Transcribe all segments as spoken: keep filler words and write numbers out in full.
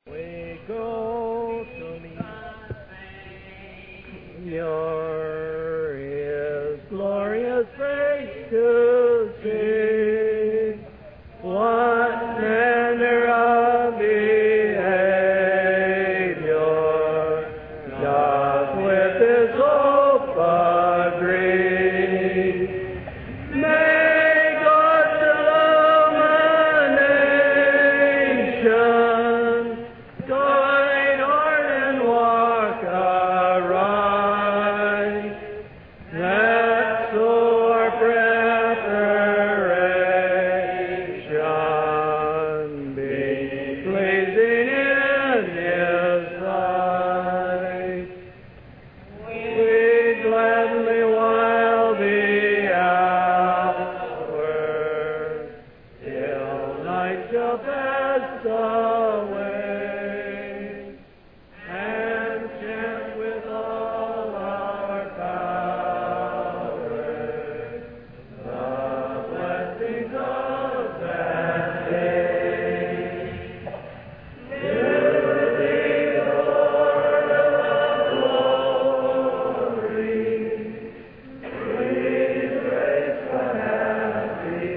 We go to meet your His glorious face to see. What manner of behavior doth with His hope agree? May God's illumination guide heart and walk aright, that so our preparation be pleasing in His sight. We gladly while the hour till night shall pass away, and chant with all our power the blessings of that day. To Thee, Lord of glory, we praise the happy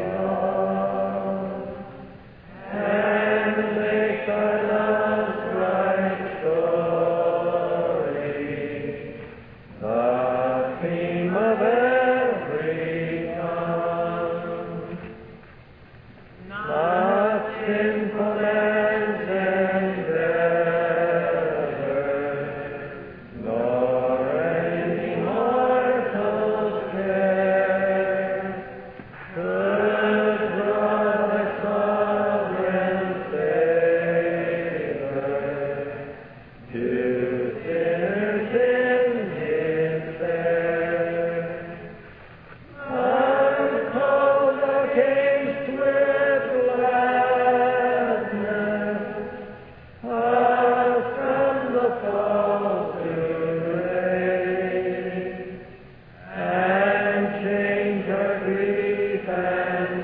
song, and make Thy love's bright story the theme of every tongue. Not sinful man's endeavor, nor any mortal's care, could draw Thy sovereign favor to sinners in His there. Uncalled Thou camest with gladness, us from the fall to raise, and change our grief and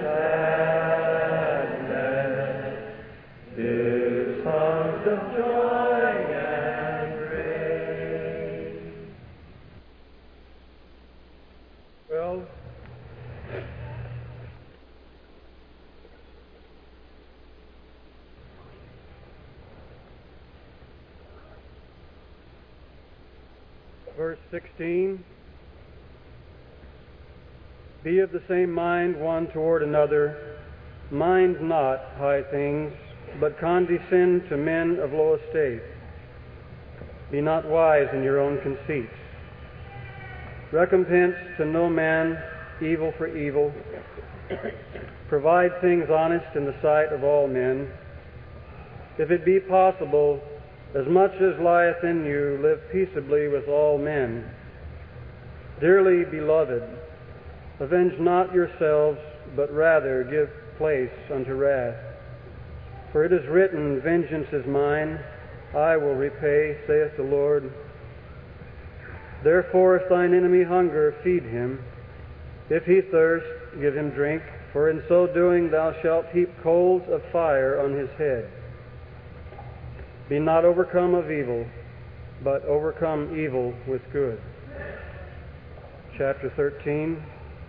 sadness to songs of joy and praise. Well, verse sixteen, be of the same mind one toward another, mind not high things, but condescend to men of low estate. Be not wise in your own conceits. Recompense to no man evil for evil. Provide things honest in the sight of all men. If it be possible, as much as lieth in you, live peaceably with all men. Dearly beloved, avenge not yourselves, but rather give place unto wrath. For it is written, vengeance is mine, I will repay, saith the Lord. Therefore, if thine enemy hunger, feed him. If he thirst, give him drink, for in so doing thou shalt heap coals of fire on his head. Be not overcome of evil, but overcome evil with good. Chapter thirteen.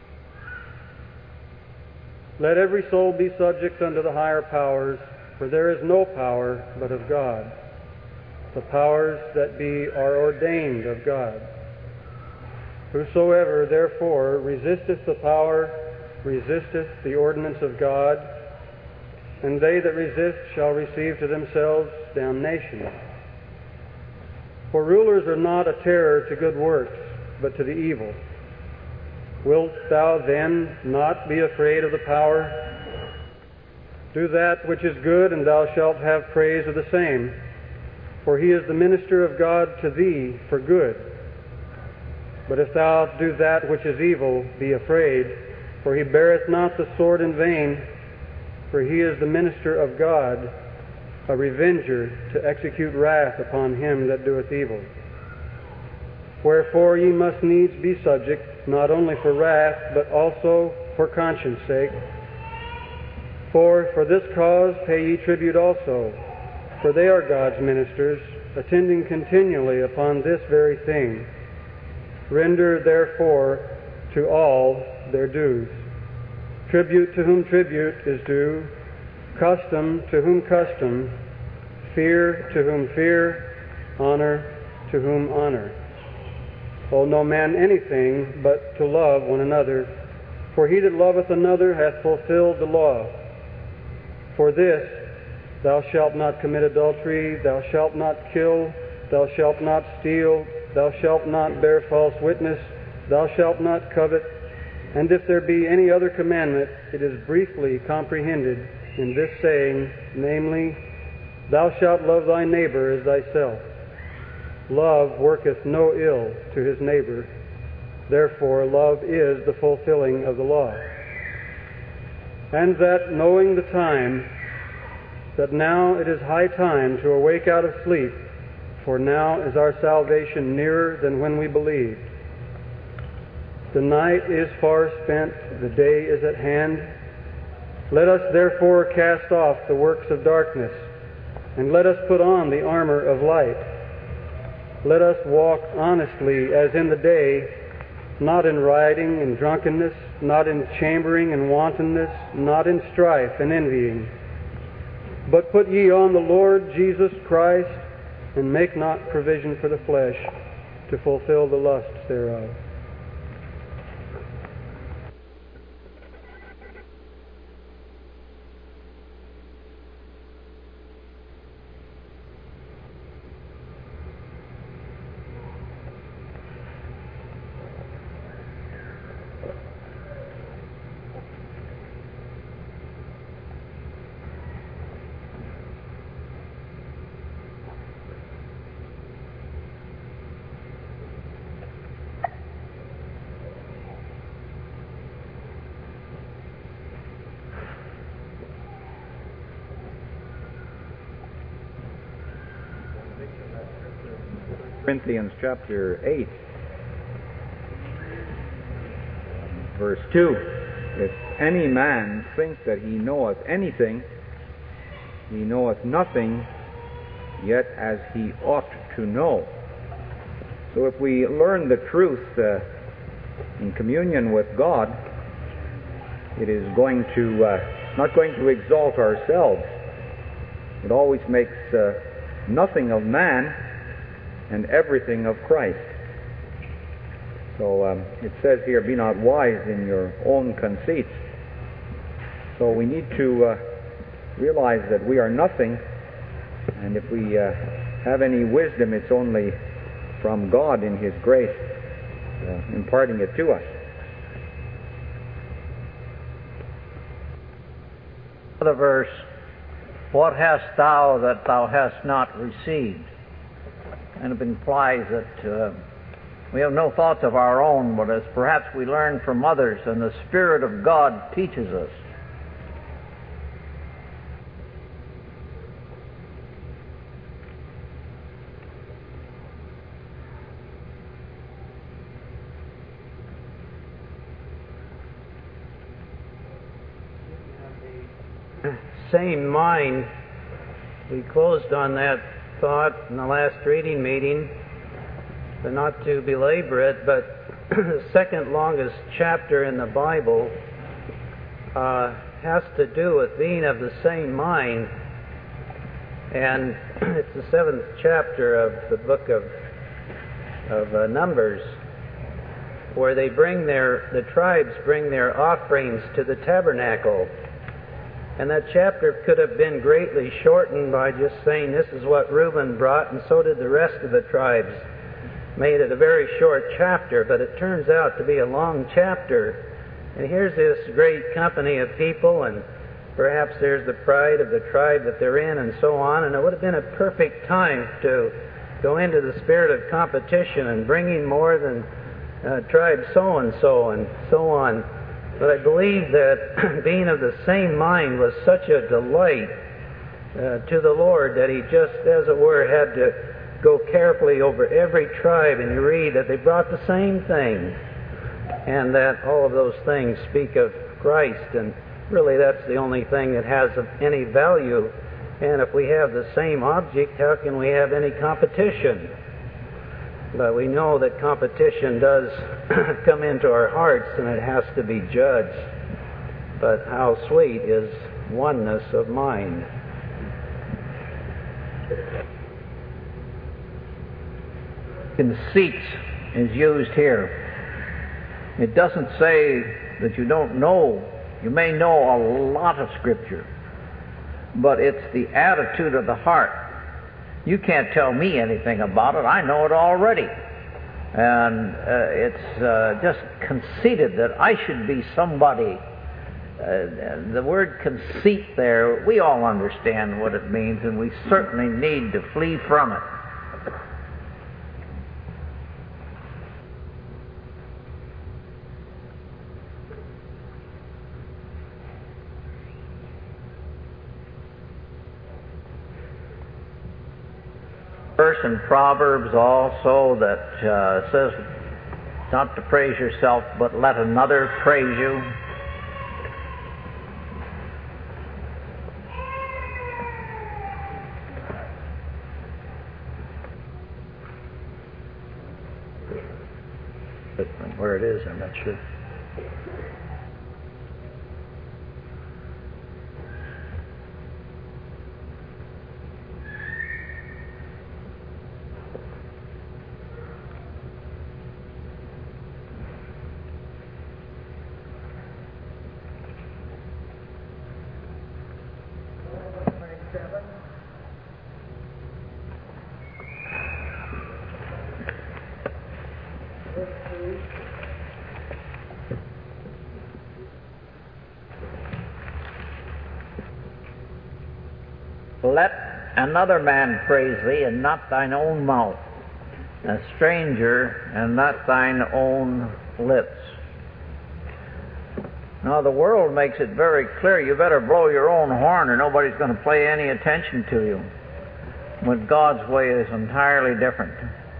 Let every soul be subject unto the higher powers, for there is no power but of God. The powers that be are ordained of God. Whosoever therefore resisteth the power, resisteth the ordinance of God, and they that resist shall receive to themselves damnation. For rulers are not a terror to good works, but to the evil. Wilt thou then not be afraid of the power? Do that which is good, and thou shalt have praise of the same. For he is the minister of God to thee for good. But if thou do that which is evil, be afraid, for he beareth not the sword in vain, for he is the minister of God, a revenger to execute wrath upon him that doeth evil. Wherefore ye must needs be subject, not only for wrath, but also for conscience sake. For for this cause pay ye tribute also, for they are God's ministers, attending continually upon this very thing. Render therefore to all their dues. Tribute to whom tribute is due, custom to whom custom, fear to whom fear, honor to whom honor. Owe no man anything but to love one another, for he that loveth another hath fulfilled the law. For this, thou shalt not commit adultery, thou shalt not kill, thou shalt not steal, thou shalt not bear false witness, thou shalt not covet. And if there be any other commandment, it is briefly comprehended in this saying, namely, thou shalt love thy neighbor as thyself. Love worketh no ill to his neighbor. Therefore, love is the fulfilling of the law. And that, knowing the time, that now it is high time to awake out of sleep, for now is our salvation nearer than when we believed. The night is far spent, the day is at hand. Let us therefore cast off the works of darkness, and let us put on the armor of light. Let us walk honestly as in the day, not in rioting and drunkenness, not in chambering and wantonness, not in strife and envying. But put ye on the Lord Jesus Christ, and make not provision for the flesh to fulfill the lusts thereof. Corinthians chapter eight, verse two. If any man think that he knoweth anything, he knoweth nothing, yet as he ought to know. So if we learn the truth uh, in communion with God, it is going to uh, not going to exalt ourselves. It always makes uh, nothing of man and everything of Christ. So um, it says here, be not wise in your own conceits. So we need to uh, realize that we are nothing, and if we uh, have any wisdom, it's only from God in His grace, uh, imparting it to us. The verse, what hast thou that thou hast not received? And it implies that uh, we have no thoughts of our own, but as perhaps we learn from others, and the Spirit of God teaches us. Same mind. We closed on that thought in the last reading meeting, but not to belabor it, but the second longest chapter in the Bible uh, has to do with being of the same mind, and it's the seventh chapter of the book of of uh, Numbers, where they bring their the tribes bring their offerings to the tabernacle. And that chapter could have been greatly shortened by just saying this is what Reuben brought, and so did the rest of the tribes. Made it a very short chapter, but it turns out to be a long chapter. And here's this great company of people, and perhaps there's the pride of the tribe that they're in, and so on. And it would have been a perfect time to go into the spirit of competition and bringing more than uh, tribe so-and-so and so on. But I believe that being of the same mind was such a delight uh, to the Lord that He just, as it were, had to go carefully over every tribe, and you read that they brought the same thing, and that all of those things speak of Christ, and really that's the only thing that has any value And if we have the same object, how can we have any competition? But we know that competition does come into our hearts, and it has to be judged. But how sweet is oneness of mind. Conceit is used here. It doesn't say that you don't know. You may know a lot of Scripture, but it's the attitude of the heart. You can't tell me anything about it. I know it already. And uh, it's uh, just conceited that I should be somebody. Uh, the word conceit there, we all understand what it means, and we certainly need to flee from it. Verse in Proverbs also that uh, says not to praise yourself, but let another praise you. Where it is, I'm not sure. Let another man praise thee, and not thine own mouth, a stranger, and not thine own lips. Now, the world makes it very clear you better blow your own horn or nobody's going to pay any attention to you. But God's way is entirely different.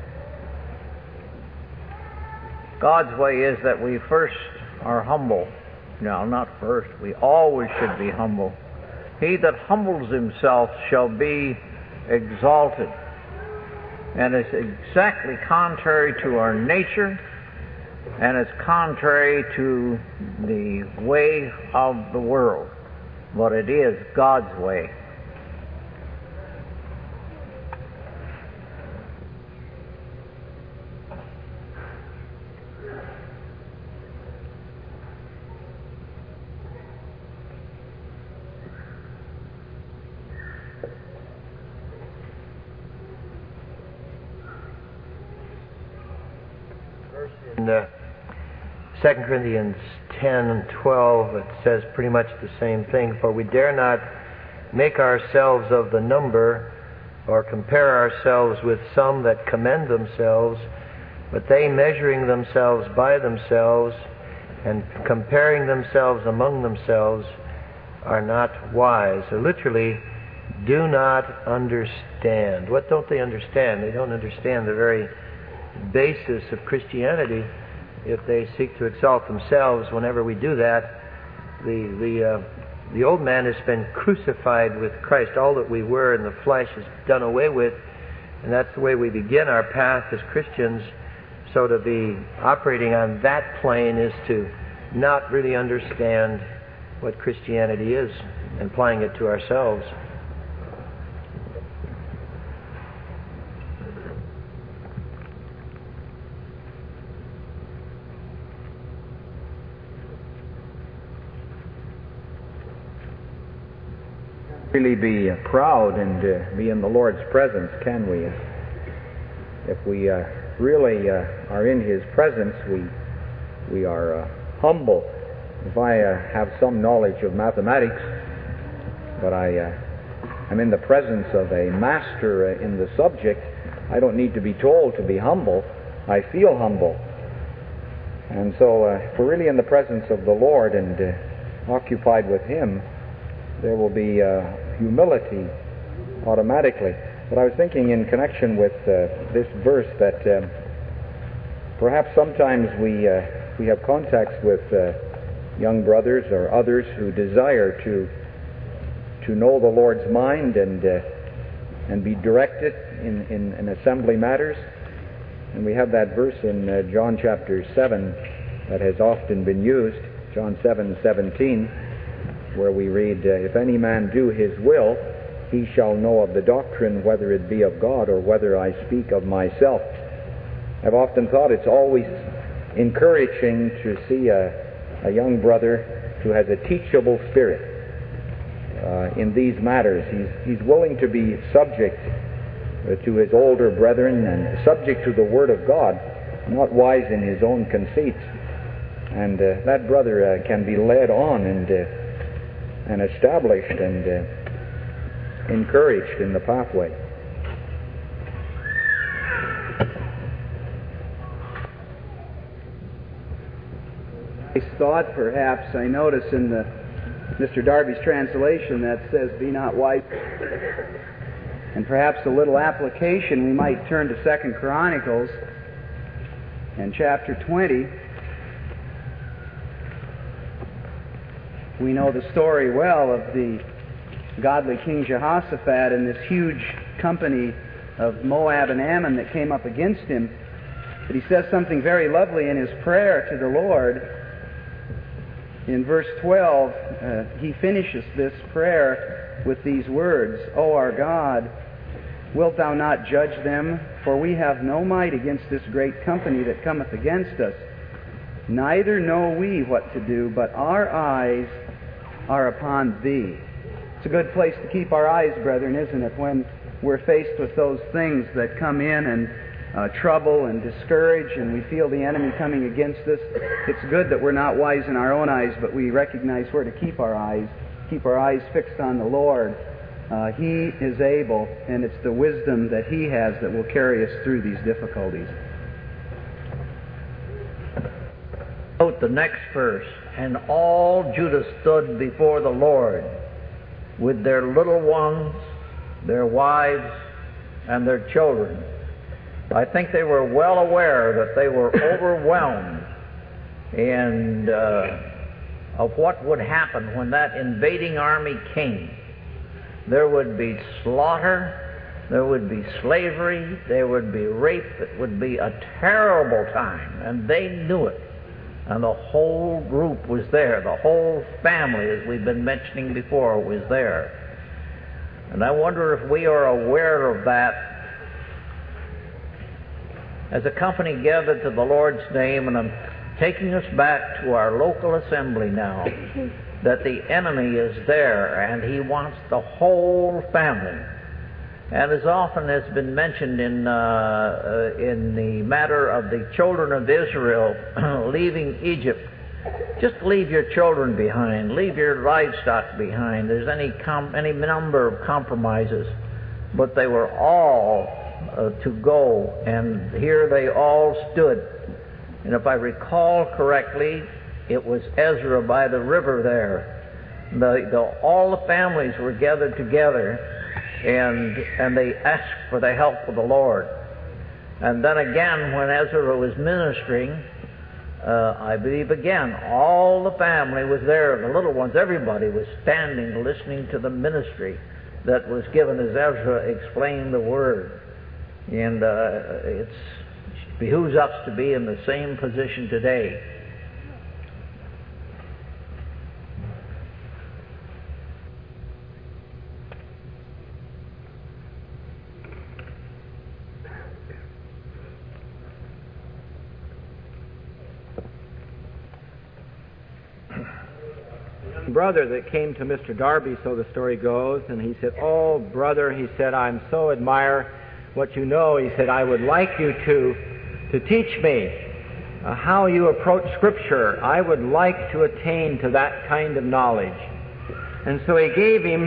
God's way is that we first are humble. No, not first. We always should be humble. He that humbles himself shall be exalted. And it's exactly contrary to our nature, and it's contrary to the way of the world. But it is God's way. In uh, Second Corinthians ten and twelve, it says pretty much the same thing. For we dare not make ourselves of the number, or compare ourselves with some that commend themselves, but they, measuring themselves by themselves and comparing themselves among themselves, are not wise. Or literally, do not understand. What don't they understand? They don't understand the very basis of Christianity. If they seek to exalt themselves, whenever we do that, the the uh, the old man has been crucified with Christ. All that we were in the flesh is done away with, and that's the way we begin our path as Christians. So to be operating on that plane is to not really understand what Christianity is and applying it to ourselves. Really be uh, proud and uh, be in the Lord's presence, can we? If we uh, really uh, are in His presence, we we are uh, humble. If I uh, have some knowledge of mathematics, but I uh, am in the presence of a master uh, in the subject, I don't need to be told to be humble. I feel humble. And so uh, if we're really in the presence of the Lord and uh, occupied with Him, there will be uh, humility automatically. But I was thinking in connection with uh, this verse that uh, perhaps sometimes we uh, we have contacts with uh, young brothers or others who desire to to know the Lord's mind and uh, and be directed in, in, in assembly matters. And we have that verse in uh, John chapter seven that has often been used, John seven seventeen, where we read, uh, if any man do his will, he shall know of the doctrine, whether it be of God or whether I speak of myself. I've often thought it's always encouraging to see a, a young brother who has a teachable spirit uh, in these matters. He's, he's willing to be subject uh, to his older brethren and subject to the Word of God, not wise in his own conceits. And uh, that brother uh, can be led on and, uh, and established and uh, encouraged in the pathway. Thought, perhaps, I notice in the Mister Darby's translation that says, be not wise. And perhaps a little application, we might turn to Second Chronicles and chapter twenty. We know the story well of the godly King Jehoshaphat and this huge company of Moab and Ammon that came up against him. But he says something very lovely in his prayer to the Lord. In verse twelve, uh, he finishes this prayer with these words, O our God, wilt thou not judge them? For we have no might against this great company that cometh against us. Neither know we what to do, but our eyes are upon thee. It's a good place to keep our eyes, brethren, isn't it, when we're faced with those things that come in and Uh, trouble and discourage, and we feel the enemy coming against us. It's good that we're not wise in our own eyes, but we recognize where to keep our eyes, keep our eyes fixed on the Lord. Uh, he is able, and it's the wisdom that He has that will carry us through these difficulties. Note the next verse. And all Judah stood before the Lord with their little ones, their wives, and their children. I think they were well aware that they were overwhelmed and uh, of what would happen when that invading army came. There would be slaughter, there would be slavery, there would be rape. It would be a terrible time, and they knew it. And the whole group was there. The whole family, as we've been mentioning before, was there. And I wonder if we are aware of that as a company gathered to the Lord's name. And I'm taking us back to our local assembly now, that the enemy is there and he wants the whole family. And as often has been mentioned in uh, uh, in the matter of the children of Israel leaving Egypt, just leave your children behind, leave your livestock behind. There's any com- any number of compromises, but they were all Uh, to go, and here they all stood. And if I recall correctly, it was Ezra by the river there. The, the, all the families were gathered together, and and they asked for the help of the Lord. And then again, when Ezra was ministering, uh, I believe again, all the family was there, the little ones, everybody was standing listening to the ministry that was given as Ezra explained the Word. And uh, it's, it behooves us to be in the same position today. Brother that came to Mister Darby, so the story goes, and he said, "Oh, brother," he said, "I'm so admire what you know." He said, "I would like you to to teach me uh, how you approach Scripture. I would like to attain to that kind of knowledge." And so he gave him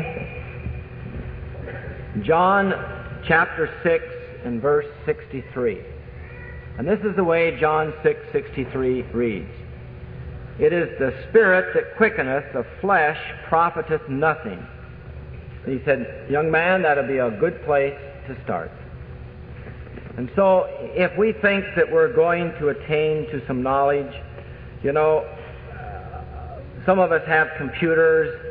John chapter six and verse sixty-three. And this is the way John six sixty-three reads. "It is the Spirit that quickeneth, the flesh profiteth nothing." And he said, "Young man, that'll be a good place to start." And so, if we think that we're going to attain to some knowledge, you know, some of us have computers,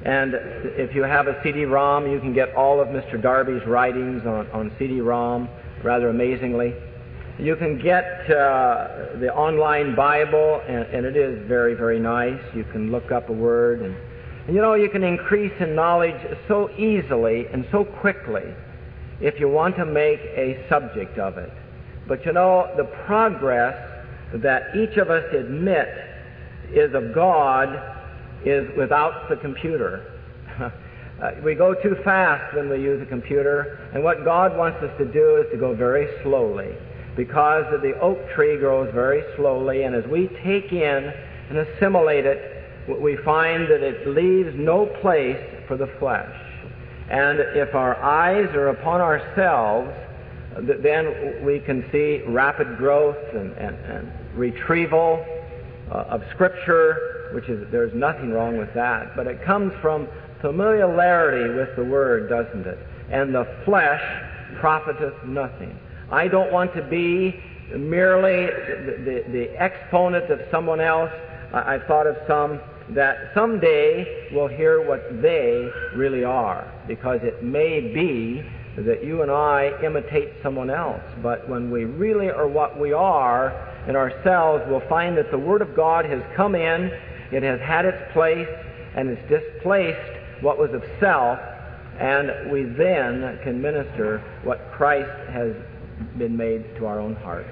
And if you have a C D ROM, you can get all of Mister Darby's writings on, on C D ROM, rather amazingly. You can get uh, the online Bible, and, and it is very, very nice. You can look up a word, and, and you know, you can increase in knowledge so easily and so quickly if you want to make a subject of it. But you know, the progress that each of us admit is of God is without the computer. uh, we go too fast when we use a computer, and what God wants us to do is to go very slowly, because the oak tree grows very slowly, and as we take in and assimilate it, we find that it leaves no place for the flesh. And if our eyes are upon ourselves, then we can see rapid growth and, and, and retrieval uh, of Scripture, which is, there's nothing wrong with that. But it comes from familiarity with the Word, doesn't it? And the flesh profiteth nothing. I don't want to be merely the, the, the exponent of someone else. I, I've thought of some that someday we'll hear what they really are, because it may be that you and I imitate someone else. But when we really are what we are in ourselves, we'll find that the Word of God has come in, it has had its place, and it's displaced what was of self, and we then can minister what Christ has been made to our own hearts.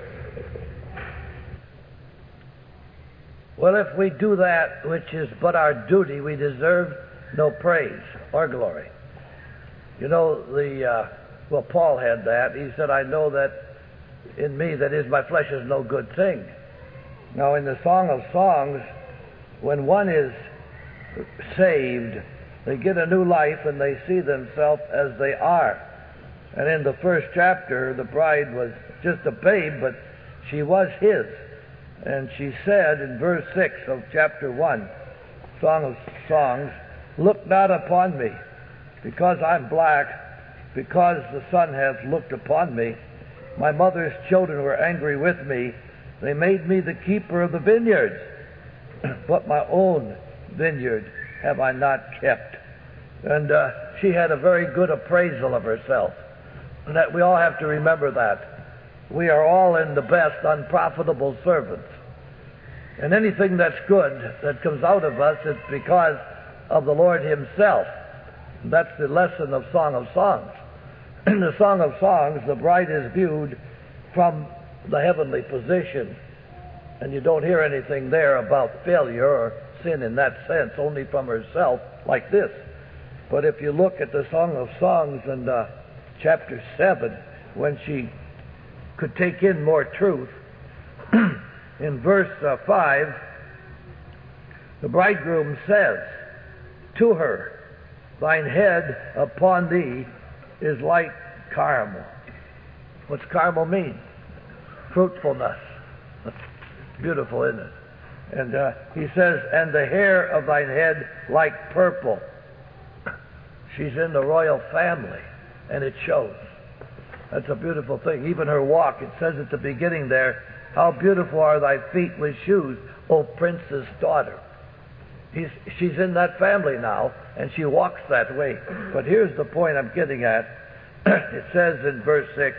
Well, if we do that which is but our duty, we deserve no praise or glory. You know, the uh, well, Paul had that. He said, I know that in me, that is, my flesh is no good thing. Now, in the Song of Songs, when one is saved, they get a new life and they see themselves as they are. And in the first chapter, the bride was just a babe, but she was his. And she said in verse six of chapter one, Song of Songs, look not upon me, because I'm black, because the sun hath looked upon me. My mother's children were angry with me. They made me the keeper of the vineyards. But my own vineyard have I not kept. And uh, she had a very good appraisal of herself. And that we all have to remember that. We are all in the best unprofitable servants. And anything that's good that comes out of us is because of the Lord Himself. And that's the lesson of Song of Songs. In the Song of Songs, the bride is viewed from the heavenly position. And you don't hear anything there about failure or sin in that sense, only from herself, like this. But if you look at the Song of Songs in uh, chapter seven, when she could take in more truth, in verse uh, five, the bridegroom says to her, thine head upon thee is like caramel. What's caramel mean? Fruitfulness. Beautiful, isn't it? And uh, he says, and the hair of thine head like purple. She's in the royal family, and it shows. That's a beautiful thing. Even her walk, it says at the beginning there, how beautiful are thy feet with shoes, O princess daughter. He's, she's in that family now, and she walks that way. But here's the point I'm getting at. It says in verse six,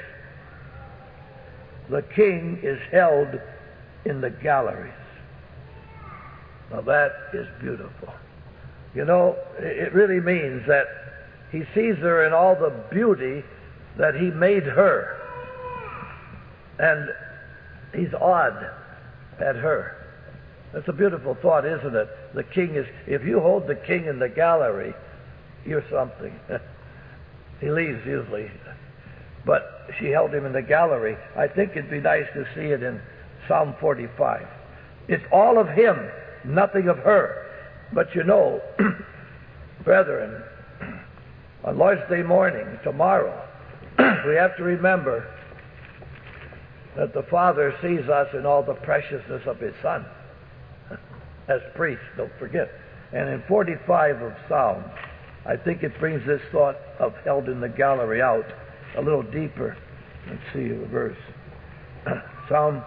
the king is held in the galleries. Now that is beautiful. You know, it really means that he sees her in all the beauty that he made her. And he's awed at her. That's a beautiful thought, isn't it? The king is, if you hold the king in the gallery, you're something. He leaves usually. But she held him in the gallery. I think it'd be nice to see it in Psalm forty-five. It's all of him, nothing of her. But you know, brethren, on Lord's Day morning, tomorrow, we have to remember that the Father sees us in all the preciousness of His Son. As priests, don't forget. And in forty-five of Psalms, I think it brings this thought of held in the gallery out a little deeper. Let's see the verse. Psalm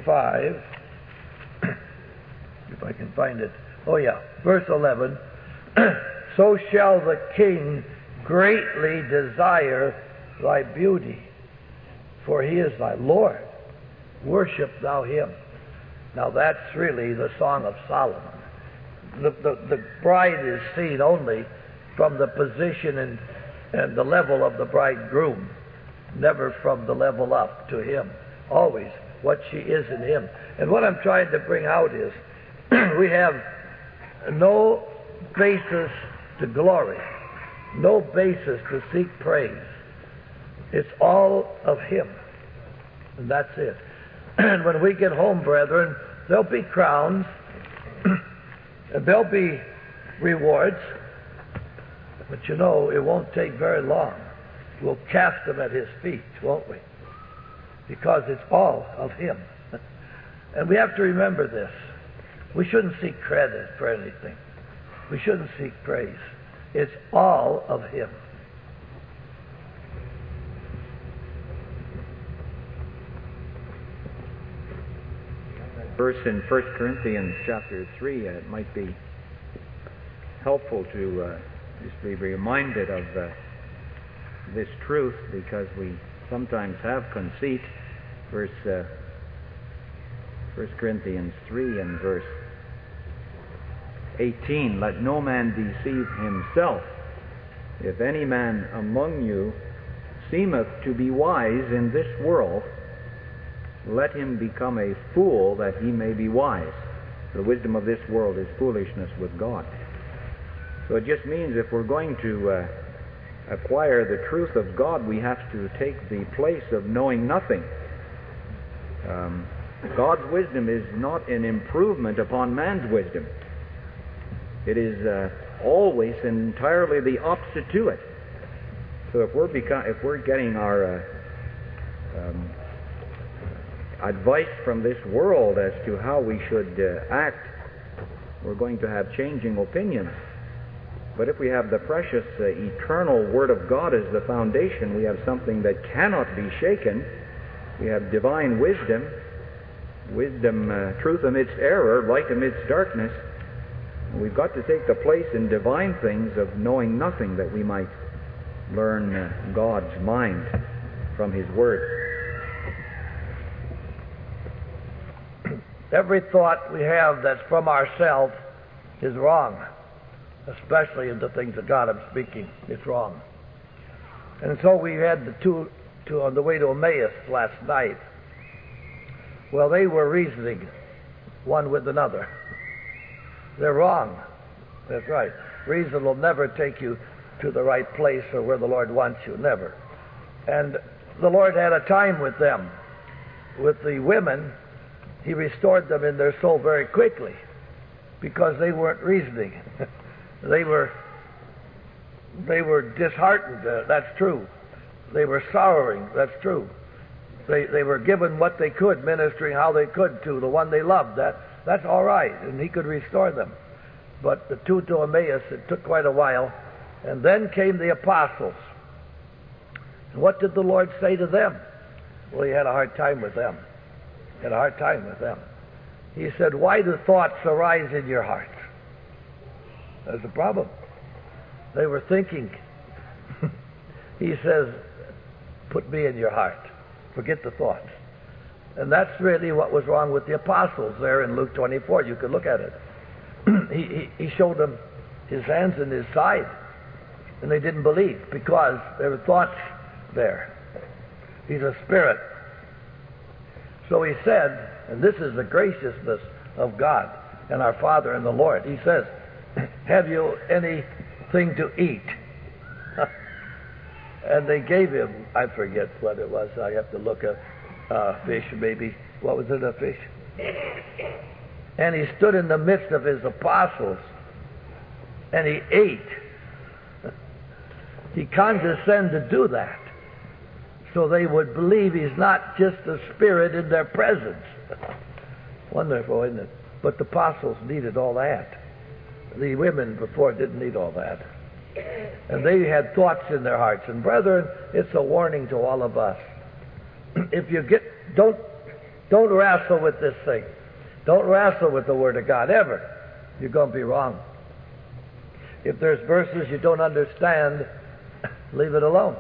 forty-five, if I can find it. Oh yeah, verse eleven. so shall the king greatly desire thy beauty, for he is thy Lord. Worship thou him. Now that's really the Song of Solomon. The, the, the bride is seen only from the position and, and the level of the bridegroom, never from the level up to him. Always what she is in him. And what I'm trying to bring out is we have no basis to glory, no basis to seek praise. It's all of him. And that's it. And when we get home, brethren, there'll be crowns, and there'll be rewards, but you know, it won't take very long. We'll cast them at his feet, won't we? Because it's all of him. And we have to remember this. We shouldn't seek credit for anything. We shouldn't seek praise. It's all of him. Verse in First Corinthians chapter three, uh, it might be helpful to uh, just be reminded of uh, this truth, because we sometimes have conceit. Verse uh, First Corinthians three and verse eighteen, let no man deceive himself. If any man among you seemeth to be wise in this world, let him become a fool that he may be wise. The wisdom of this world is foolishness with God. So it just means if we're going to uh, acquire the truth of God, we have to take the place of knowing nothing. Um, God's wisdom is not an improvement upon man's wisdom. It is uh, always entirely the opposite to it. So if we're beca- if we're getting our uh, um, advice from this world as to how we should uh, act, we're going to have changing opinions. But if we have the precious uh, eternal Word of God as the foundation, we have something that cannot be shaken. We have divine wisdom, wisdom, uh, truth amidst error, light amidst darkness. We've got to take the place in divine things of knowing nothing, that we might learn uh, God's mind from His Word. Every thought we have that's from ourselves is wrong, especially in the things of God I'm speaking. It's wrong. And so we had the two, two on the way to Emmaus last night. Well, they were reasoning one with another. They're wrong. That's right. Reason will never take you to the right place or where the Lord wants you. Never. And the Lord had a time with them. With the women, He restored them in their soul very quickly because they weren't reasoning. they were they were disheartened. Uh, that's true. They were sorrowing. That's true. They they were given what they could, ministering how they could to the one they loved. That that's all right, and He could restore them. But the two to Emmaus, it took quite a while, and then came the apostles. And what did the Lord say to them? Well, He had a hard time with them. He had a hard time with them. He said, "Why do thoughts arise in your hearts?" That's the problem. They were thinking. He says, "Put me in your heart. Forget the thoughts." And that's really what was wrong with the apostles there in Luke twenty-four. You could look at it. he, he, he showed them His hands and His side, and they didn't believe because there were thoughts there. He's a spirit. So He said, and this is the graciousness of God and our Father and the Lord. He says, "Have you anything to eat?" And they gave Him, I forget what it was. I have to look up uh, fish, maybe. What was it, a fish? And He stood in the midst of His apostles, and He ate. He condescended to do that, so they would believe He's not just a spirit in their presence. Wonderful, isn't it? But the apostles needed all that. The women before didn't need all that. And they had thoughts in their hearts. And brethren, it's a warning to all of us. If you get, don't, don't wrestle with this thing. Don't wrestle with the Word of God, ever. You're going to be wrong. If there's verses you don't understand, leave it alone.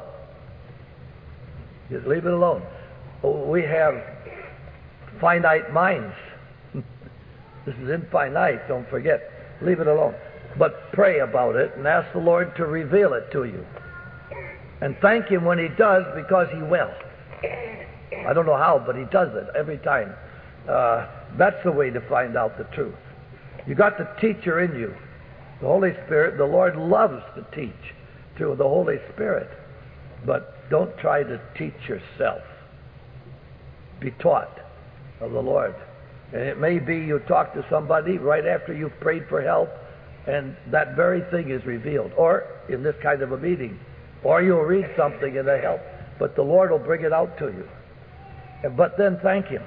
Just leave it alone. We have finite minds. This is infinite, don't forget. Leave it alone. But pray about it and ask the Lord to reveal it to you. And thank Him when He does, because He will. I don't know how, but He does it every time. Uh, that's the way to find out the truth. You got the teacher in you. The Holy Spirit, the Lord loves to teach through the Holy Spirit. But don't try to teach yourself. Be taught of the Lord. And it may be you talk to somebody right after you've prayed for help, and that very thing is revealed. Or in this kind of a meeting. Or you'll read something and it'll help. But the Lord will bring it out to you. And, but then thank Him.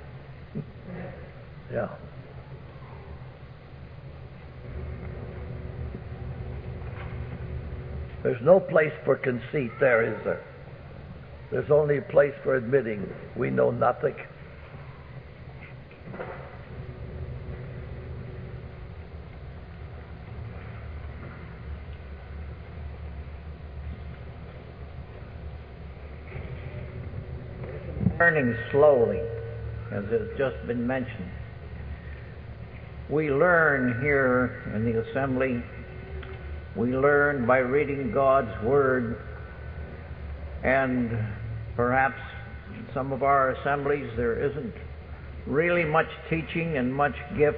Yeah. There's no place for conceit there, is there? There's only a place for admitting we know nothing. Learning slowly, as has just been mentioned. We learn here in the assembly. We learn by reading God's Word, and perhaps in some of our assemblies there isn't really much teaching and much gift,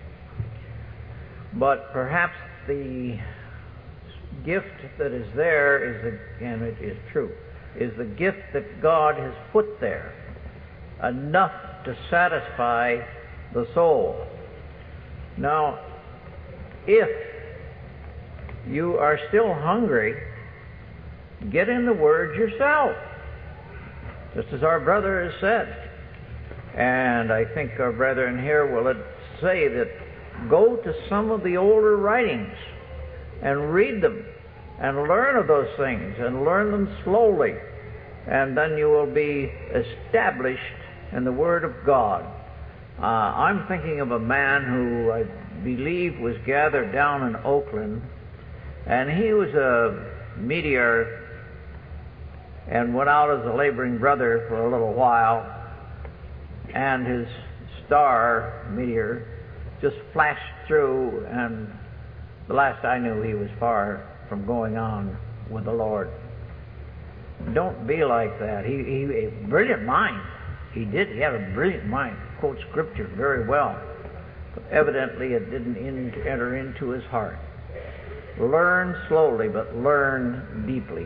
but perhaps the gift that is there is, and it is true, is the gift that God has put there, enough to satisfy the soul. Now, if you are still hungry, get in the Word yourself, just as our brother has said. And I think our brethren here will say that go to some of the older writings and read them and learn of those things and learn them slowly, and then you will be established in the Word of God. Uh, I'm thinking of a man who I believe was gathered down in Oakland, and he was a meteor and went out as a laboring brother for a little while, and his star, meteor, just flashed through, and the last I knew he was far from going on with the Lord. Don't be like that. He, he a brilliant mind. He did. He had a brilliant mind. Quotes Scripture very well. But evidently it didn't in, enter into his heart. Learn slowly, but learn deeply.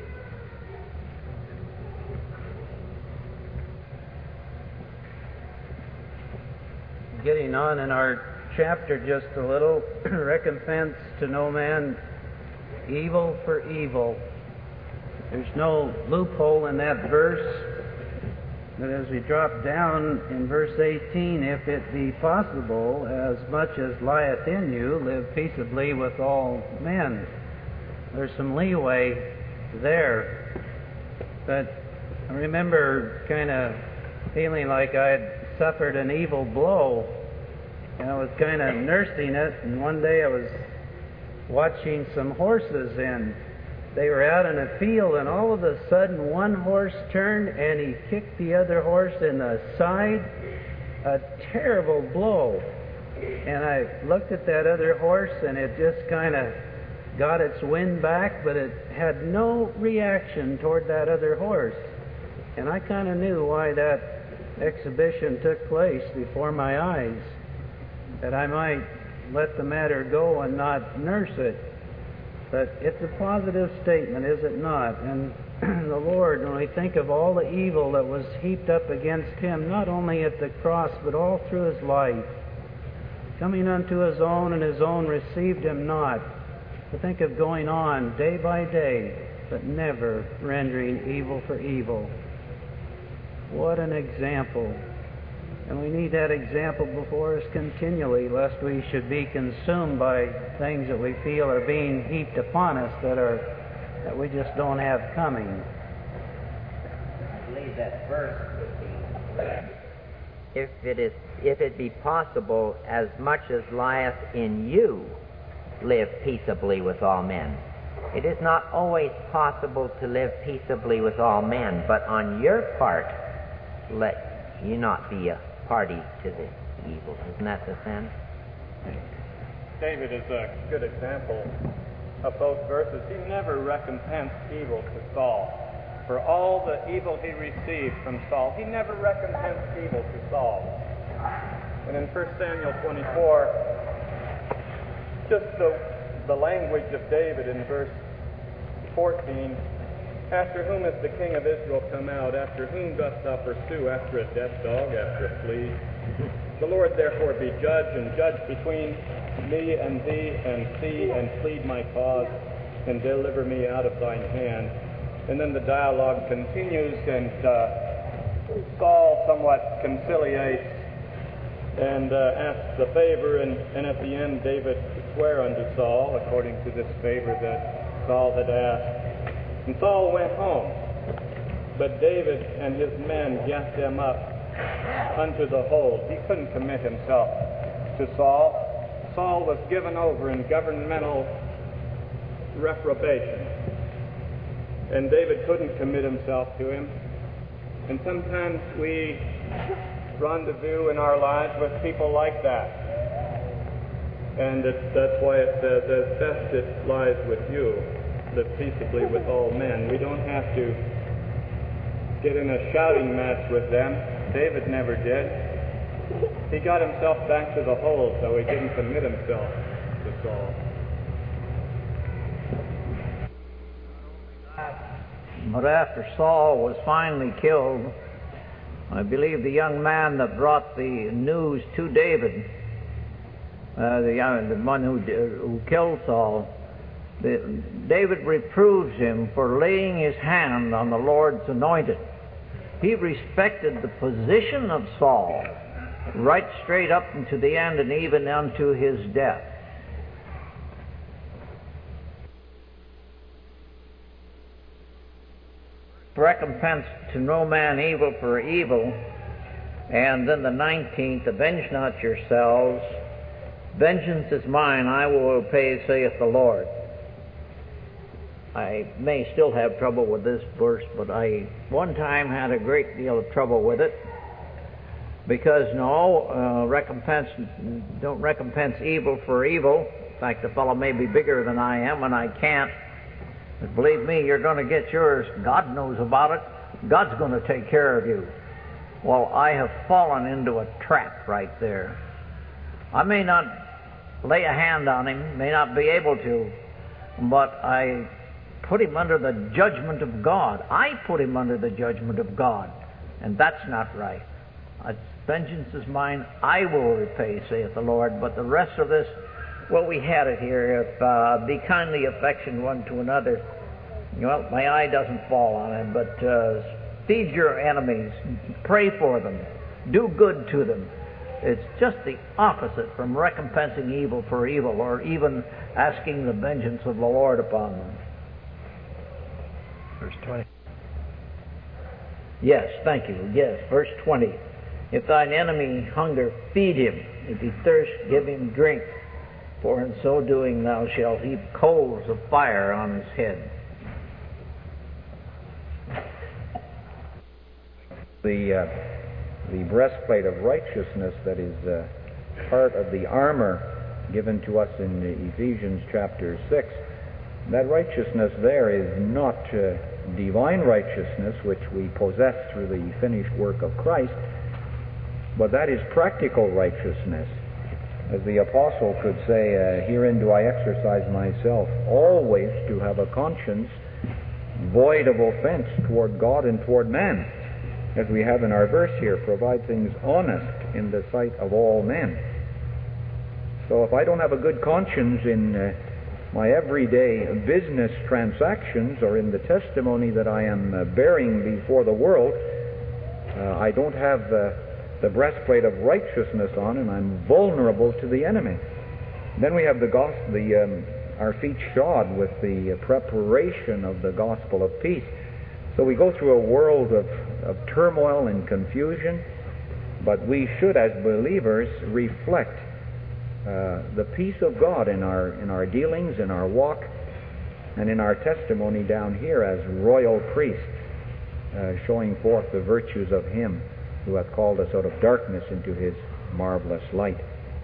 Getting on in our chapter just a little, recompense to no man evil for evil. There's no loophole in that verse. But as we drop down in verse eighteen, if it be possible, as much as lieth in you, live peaceably with all men. There's some leeway there. But I remember kind of feeling like I'd suffered an evil blow, and I was kind of nursing it, and one day I was watching some horses, and they were out in a field, and all of a sudden one horse turned and he kicked the other horse in the side, a terrible blow. And I looked at that other horse, and it just kind of got its wind back, but it had no reaction toward that other horse. And I kind of knew why that exhibition took place before my eyes, that I might let the matter go and not nurse it. But it's a positive statement, is it not? And the Lord, when we think of all the evil that was heaped up against Him, not only at the cross, but all through His life, coming unto His own, and His own received Him not. To think of going on day by day, but never rendering evil for evil. What an example. And we need that example before us continually, lest we should be consumed by things that we feel are being heaped upon us that are that we just don't have coming. I believe that verse would be, if it is, if it be possible, as much as lieth in you, live peaceably with all men. It is not always possible to live peaceably with all men, but on your part, let you not be a party to the evil. Isn't that the sense? David is a good example of both verses. He never recompensed evil to Saul. For all the evil he received from Saul, he never recompensed evil to Saul. And in First Samuel twenty-four, just the, the language of David in verse fourteen, after whom is the king of Israel come out? After whom dost thou pursue? After a dead dog, after a flea? The Lord therefore be judge, and judge between me and thee, and see and plead my cause, and deliver me out of thine hand. And then the dialogue continues, and uh, Saul somewhat conciliates and uh, asks a favor, and, and at the end David sware unto Saul, according to this favor that Saul had asked. And Saul went home, but David and his men gat them up unto the hold. He couldn't commit himself to Saul. Saul was given over in governmental reprobation, and David couldn't commit himself to him. And sometimes we rendezvous in our lives with people like that, and it, that's why it says, as best it lies with you, live peaceably with all men. We don't have to get in a shouting match with them. David never did. He got himself back to the hold, so he didn't commit himself to Saul. But after Saul was finally killed, I believe the young man that brought the news to David, uh, the, young, the one who, who killed Saul, the, David reproves him for laying his hand on the Lord's anointed. He respected the position of Saul right straight up into the end and even unto his death. Recompense to no man evil for evil. And then the nineteenth, avenge not yourselves. Vengeance is mine, I will repay, saith the Lord. I may still have trouble with this verse, but I one time had a great deal of trouble with it. Because no, uh, recompense, don't recompense evil for evil. In fact, the fellow may be bigger than I am and I can't. But believe me, you're going to get yours. God knows about it. God's going to take care of you. Well, I have fallen into a trap right there. I may not lay a hand on him, may not be able to, but I put him under the judgment of God. I put him under the judgment of God, and that's not right. Uh, vengeance is mine, I will repay, saith the Lord. But the rest of this, well, we had it here. If uh, be kindly affection one to another. Well, my eye doesn't fall on it, but uh, feed your enemies, pray for them, do good to them. It's just the opposite from recompensing evil for evil, or even asking the vengeance of the Lord upon them. Verse twenty. Yes, thank you. Yes, verse twenty. If thine enemy hunger, feed him. If he thirst, give him drink. For in so doing thou shalt heap coals of fire on his head. The, uh, the breastplate of righteousness that is uh, part of the armor given to us in Ephesians chapter six, that righteousness there is not uh, divine righteousness which we possess through the finished work of Christ, but that is practical righteousness. As the apostle could say, uh, herein do I exercise myself always to have a conscience void of offense toward God and toward man. As we have in our verse here, provide things honest in the sight of all men. So if I don't have a good conscience in uh, my everyday business transactions or in the testimony that I am uh, bearing before the world, uh, I don't have uh, the breastplate of righteousness on, and I'm vulnerable to the enemy. Then we have the gospel, the um, our feet shod with the preparation of the gospel of peace. So we go through a world of, of turmoil and confusion, but we should, as believers, reflect uh, the peace of God in our in our dealings, in our walk, and in our testimony down here as royal priests, uh, showing forth the virtues of Him who hath called us out of darkness into His marvelous light.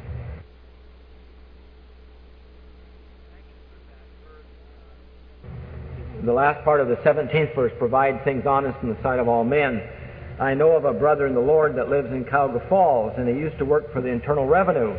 The last part of the seventeenth verse, provide things honest in the sight of all men. I know of a brother in the Lord that lives in Cuyahoga Falls, and he used to work for the Internal Revenue.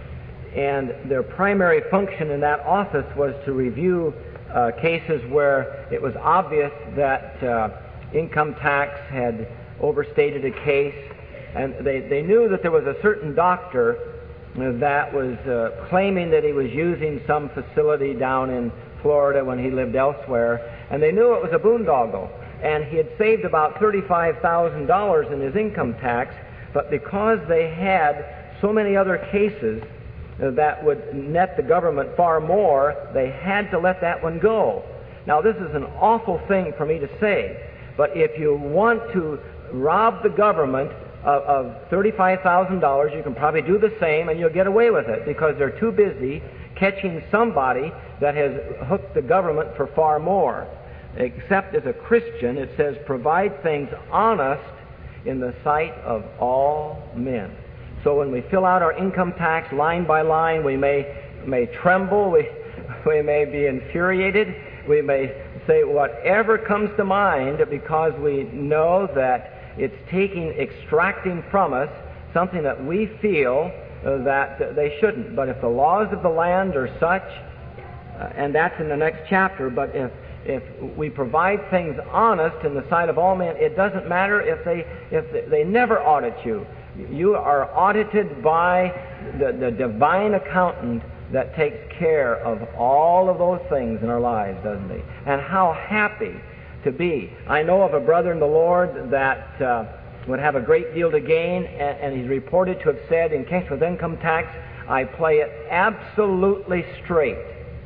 And their primary function in that office was to review uh, cases where it was obvious that uh, income tax had overstated a case, and they, they knew that there was a certain doctor that was uh, claiming that he was using some facility down in Florida when he lived elsewhere, and they knew it was a boondoggle, and he had saved about thirty-five thousand dollars in his income tax, but because they had so many other cases uh, that would net the government far more, they had to let that one go. Now, this is an awful thing for me to say, but if you want to rob the government of, of thirty-five thousand dollars, you can probably do the same and you'll get away with it, because they're too busy catching somebody that has hooked the government for far more. Except as a Christian, it says, provide things honest in the sight of all men. So when we fill out our income tax line by line, we may may tremble, we, we may be infuriated, we may say whatever comes to mind, because we know that it's taking, extracting from us something that we feel uh, that uh, they shouldn't. But if the laws of the land are such, uh, and that's in the next chapter, but if if we provide things honest in the sight of all men, it doesn't matter if they if they, they never audit you. You are audited by the, the divine accountant that takes care of all of those things in our lives, doesn't he? And how happy to be. I know of a brother in the Lord that uh, would have a great deal to gain, and, and he's reported to have said, in case with income tax, I play it absolutely straight.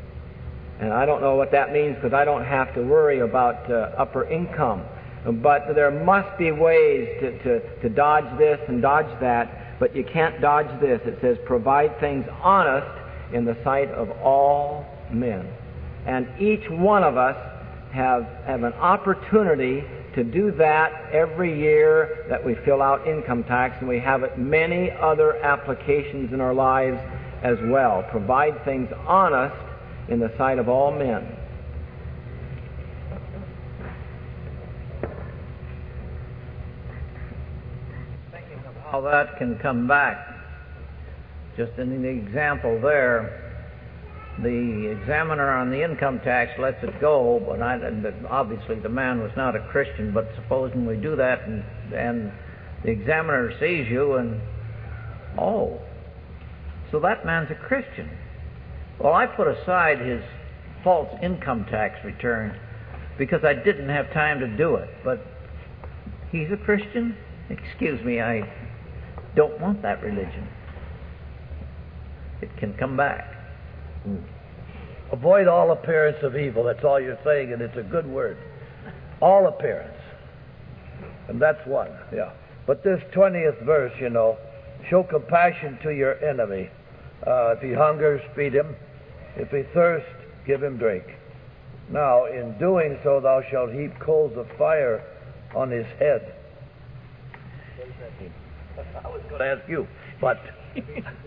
And I don't know what that means, because I don't have to worry about uh, upper income. But there must be ways to, to, to dodge this and dodge that, but you can't dodge this. It says, provide things honest in the sight of all men. And each one of us have, have an opportunity to do that every year that we fill out income tax, and we have it many other applications in our lives as well. Provide things honest in the sight of all men. Thinking of how that can come back, just in the example there, the examiner on the income tax lets it go, but I, obviously the man was not a Christian, but supposing we do that and, and the examiner sees you and, oh, so that man's a Christian. Well, I put aside his false income tax return because I didn't have time to do it. But he's a Christian? Excuse me, I don't want that religion. It can come back. Avoid all appearance of evil. That's all you're saying, and it's a good word. All appearance. And that's one, yeah. But this twentieth verse, you know, show compassion to your enemy. Uh, if he hungers, feed him. If he thirst, give him drink. Now, in doing so, thou shalt heap coals of fire on his head. I was going to ask you, but... Heat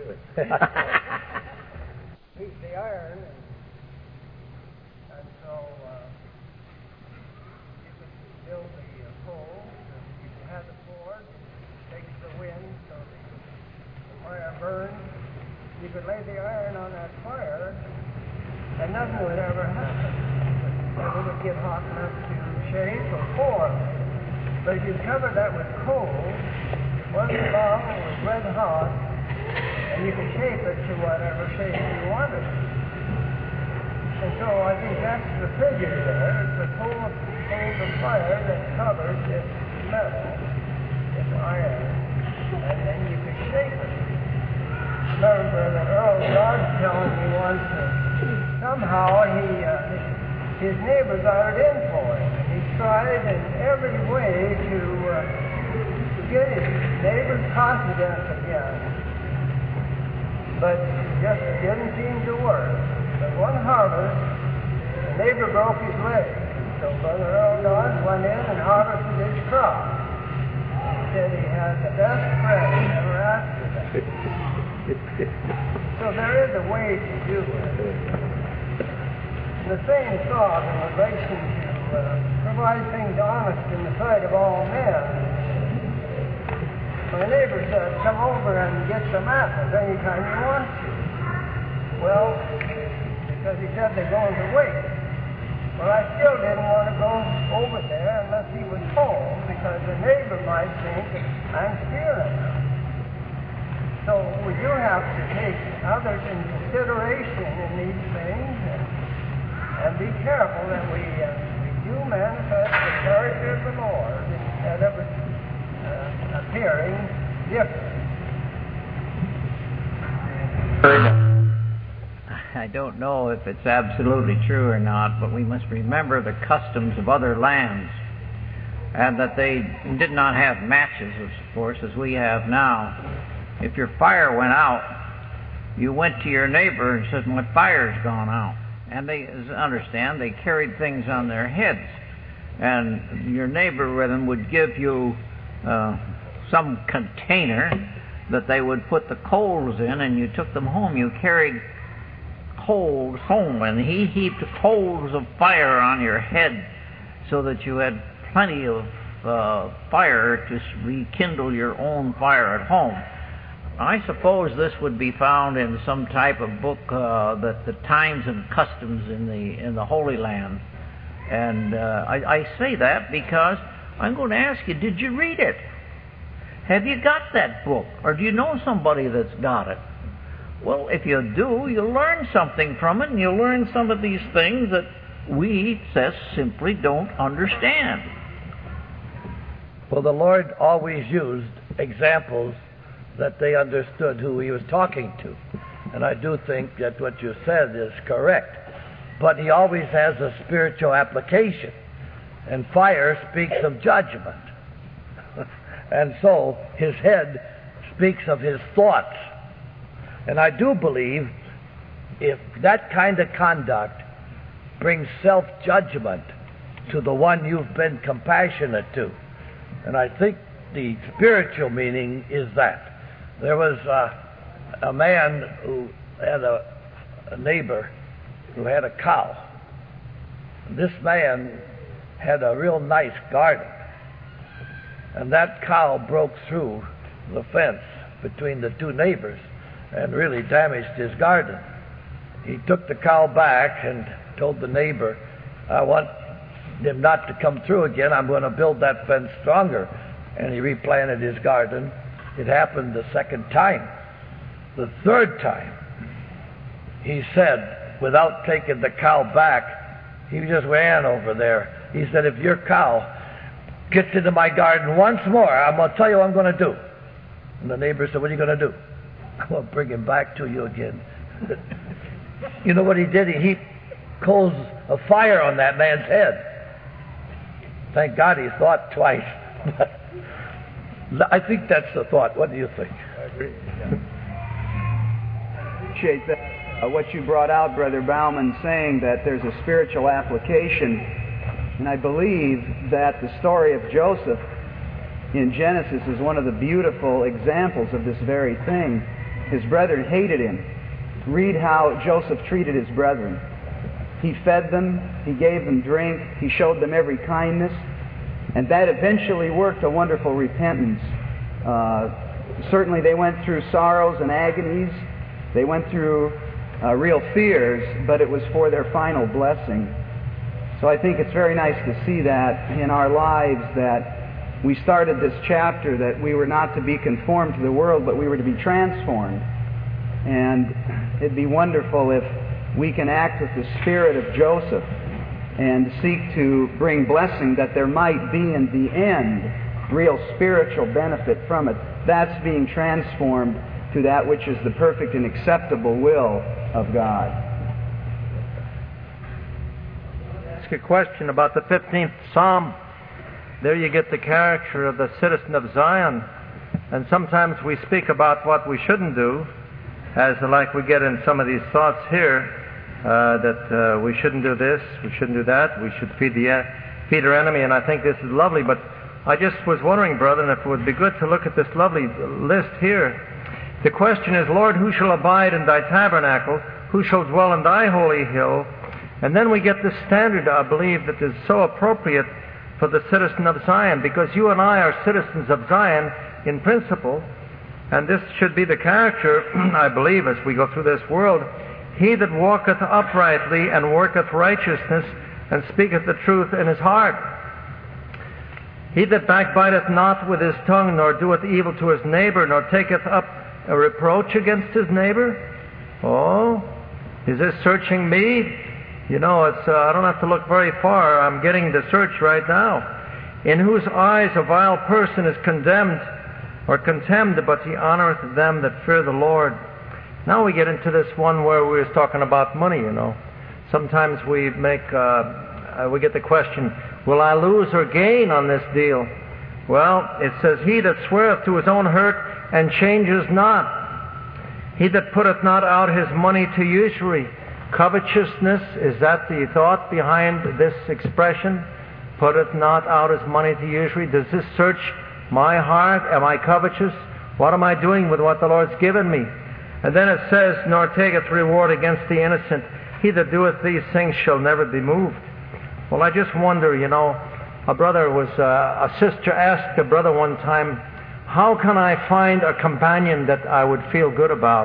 the iron, and, and so uh, you can build the uh, coals, and you can have it poured, it takes the wind so the fire burns. You could lay the iron on that fire, and nothing would ever happen. It would get hot enough to shape or form. But if you covered that with coals, it wasn't long, it was red hot, and you could shape it to whatever shape you wanted. And so I think that's the figure there. It's the coal of, coals of fire that covers this metal, this iron, and then you could shape it. Remember that Earl Dodd telling me once that somehow he, uh, his neighbors hired in for him. And he tried in every way to, uh, to get his neighbors' confidence again. but it just didn't seem to work. But one harvest, the neighbor broke his leg. So Brother Earl Dodge went in and harvested his crop. He said he had the best friend ever after that. So there is a way to do it. The same thought in relation to uh, provide things honest in the sight of all men. My neighbor said, come over and get some apples anytime you want to. Well, because he said they're going to wait. Well, I still didn't want to go over there unless he was home, because the neighbor might think that I'm stealing them. So we do have to take others in consideration in these things, and, and be careful that we, uh, we do manifest the character of the Lord instead of uh, appearing different. I don't know if it's absolutely true or not, but we must remember the customs of other lands, and that they did not have matches, of course, as we have now. If your fire went out, you went to your neighbor and said, my fire's gone out. And they understand, they carried things on their heads. And your neighbor with them would give you uh, some container that they would put the coals in, and you took them home. You carried coals home, and he heaped coals of fire on your head so that you had plenty of uh, fire to rekindle your own fire at home. I suppose this would be found in some type of book, uh, that the times and customs in the in the Holy Land. And uh, I, I say that because I'm going to ask you, did you read it? Have you got that book? Or do you know somebody that's got it? Well, if you do, you'll learn something from it, and you'll learn some of these things that we just simply don't understand. Well, the Lord always used examples that they understood who he was talking to. And I do think that what you said is correct. But he always has a spiritual application. And fire speaks of judgment. And so his head speaks of his thoughts. And I do believe if that kind of conduct brings self-judgment to the one you've been compassionate to, and I think the spiritual meaning is that. There was uh, a man who had a, a neighbor who had a cow. This man had a real nice garden. And that cow broke through the fence between the two neighbors and really damaged his garden. He took the cow back and told the neighbor, I want him not to come through again. I'm going to build that fence stronger. And he replanted his garden. It happened the second time. The third time, he said, without taking the cow back, he just ran over there. He said, if your cow gets into my garden once more, I'm going to tell you what I'm going to do. And the neighbor said, what are you going to do? I'm going to bring him back to you again. You know what he did? He heaped coals of fire on that man's head. Thank God he thought twice. I think that's the thought. What do you think? I agree. Yeah. I appreciate that. Uh, what you brought out, Brother Bauman, saying that there's a spiritual application. And I believe that the story of Joseph in Genesis is one of the beautiful examples of this very thing. His brethren hated him. Read how Joseph treated his brethren. He fed them, he gave them drink, he showed them every kindness, and that eventually worked a wonderful repentance. Uh, certainly they went through sorrows and agonies, they went through uh, real fears, but it was for their final blessing. So I think it's very nice to see that in our lives, that we started this chapter that we were not to be conformed to the world, but we were to be transformed. And it'd be wonderful if we can act with the spirit of Joseph and seek to bring blessing, that there might be in the end real spiritual benefit from it. That's being transformed to that which is the perfect and acceptable will of God. Ask a question about the fifteenth Psalm. There you get the character of the citizen of Zion. And sometimes we speak about what we shouldn't do. as like we get in some of these thoughts here, uh, that uh, we shouldn't do this, we shouldn't do that, we should feed the uh, feed our enemy, and I think this is lovely, but I just was wondering, brethren, if it would be good to look at this lovely list here. The question is, Lord, who shall abide in thy tabernacle? Who shall dwell in thy holy hill? And then we get this standard, I believe, that is so appropriate for the citizen of Zion, because you and I are citizens of Zion in principle, and this should be the character, I believe, as we go through this world. He that walketh uprightly and worketh righteousness and speaketh the truth in his heart. He that backbiteth not with his tongue, nor doeth evil to his neighbor, nor taketh up a reproach against his neighbor. Oh, is this searching me? You know, it's, uh, I don't have to look very far. I'm getting the search right now. In whose eyes a vile person is condemned or contemned, but he honoreth them that fear the Lord. Now we get into this one where we were talking about money, you know. Sometimes we make, uh, uh, we get the question, will I lose or gain on this deal? Well, it says, he that sweareth to his own hurt and changes not. He that putteth not out his money to usury. Covetousness, is that the thought behind this expression? Putteth not out his money to usury. Does this search my heart? Am I covetous? What am I doing with what the Lord's given me? And then it says, nor taketh reward against the innocent. He that doeth these things shall never be moved. Well, I just wonder, you know, a brother was, uh, a sister asked a brother one time, how can I find a companion that I would feel good about?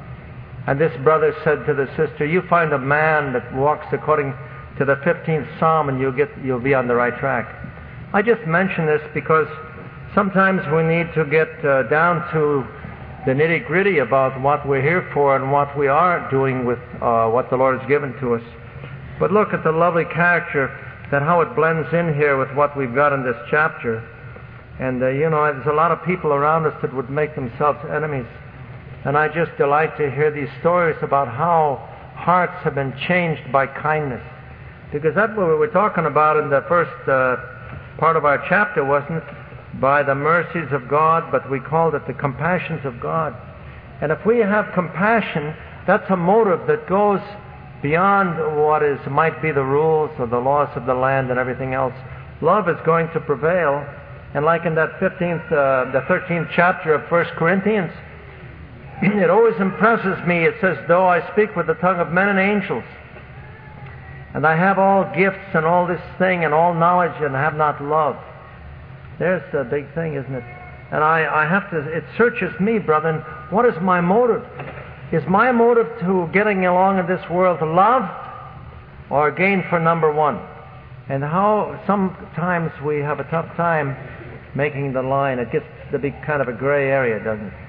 And this brother said to the sister, you find a man that walks according to the fifteenth Psalm and you'll get, you'll be on the right track. I just mention this because sometimes we need to get uh, down to the nitty-gritty about what we're here for and what we are doing with uh, what the Lord has given to us. But look at the lovely character, that how it blends in here with what we've got in this chapter. And, uh, you know, there's a lot of people around us that would make themselves enemies. And I just delight to hear these stories about how hearts have been changed by kindness. Because that's what we were talking about in the first uh, part of our chapter, wasn't it? By the mercies of God, but we called it the compassions of God. And if we have compassion, that's a motive that goes beyond what is might be the rules or the laws of the land and everything else. Love is going to prevail. And like in that fifteenth, uh, the thirteenth chapter of First Corinthians, it always impresses me. It says, though I speak with the tongue of men and angels, and I have all gifts and all this thing and all knowledge, and have not love. There's the big thing, isn't it? And I, I have to, it searches me, brethren, what is my motive? Is my motive to getting along in this world to love or gain for number one? And how sometimes we have a tough time making the line. It gets to be kind of a gray area, doesn't it?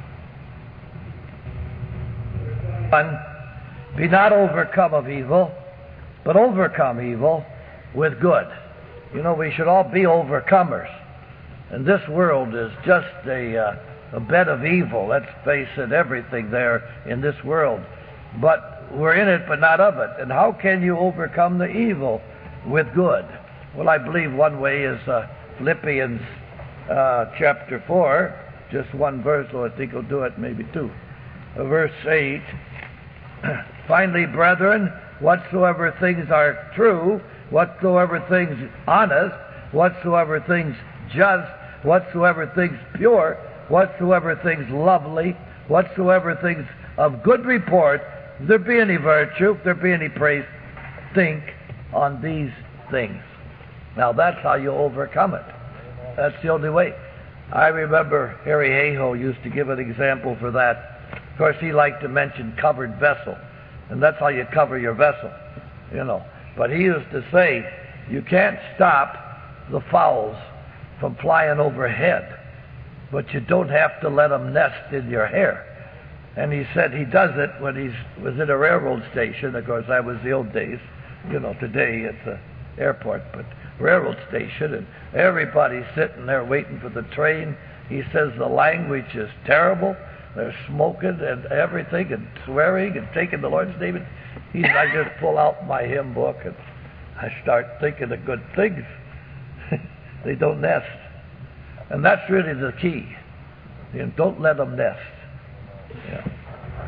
One, be not overcome of evil, but overcome evil with good. You know, we should all be overcomers. And this world is just a, uh, a bed of evil. Let's face it, everything there in this world. But we're in it, but not of it. And how can you overcome the evil with good? Well, I believe one way is uh, Philippians uh, chapter four, just one verse, so I think I'll do it, maybe two. Uh, verse eight. Finally, brethren, whatsoever things are true, whatsoever things honest, whatsoever things just, whatsoever things pure, whatsoever things lovely, whatsoever things of good report, if there be any virtue, if there be any praise, think on these things. Now that's how you overcome it. That's the only way. I remember Harry Hayhoe used to give an example for that. Of course, he liked to mention covered vessel, and that's how you cover your vessel, you know. But he used to say, you can't stop the fowls from flying overhead, but you don't have to let them nest in your hair. And he said he does it when he was at a railroad station. Of course, that was the old days. You know, today it's an airport, but railroad station, and everybody's sitting there waiting for the train. He says the language is terrible. They're smoking and everything and swearing and taking the Lord's name. He said, I just pull out my hymn book and I start thinking of good things. They don't nest. And that's really the key. You know, don't let them nest. Yeah.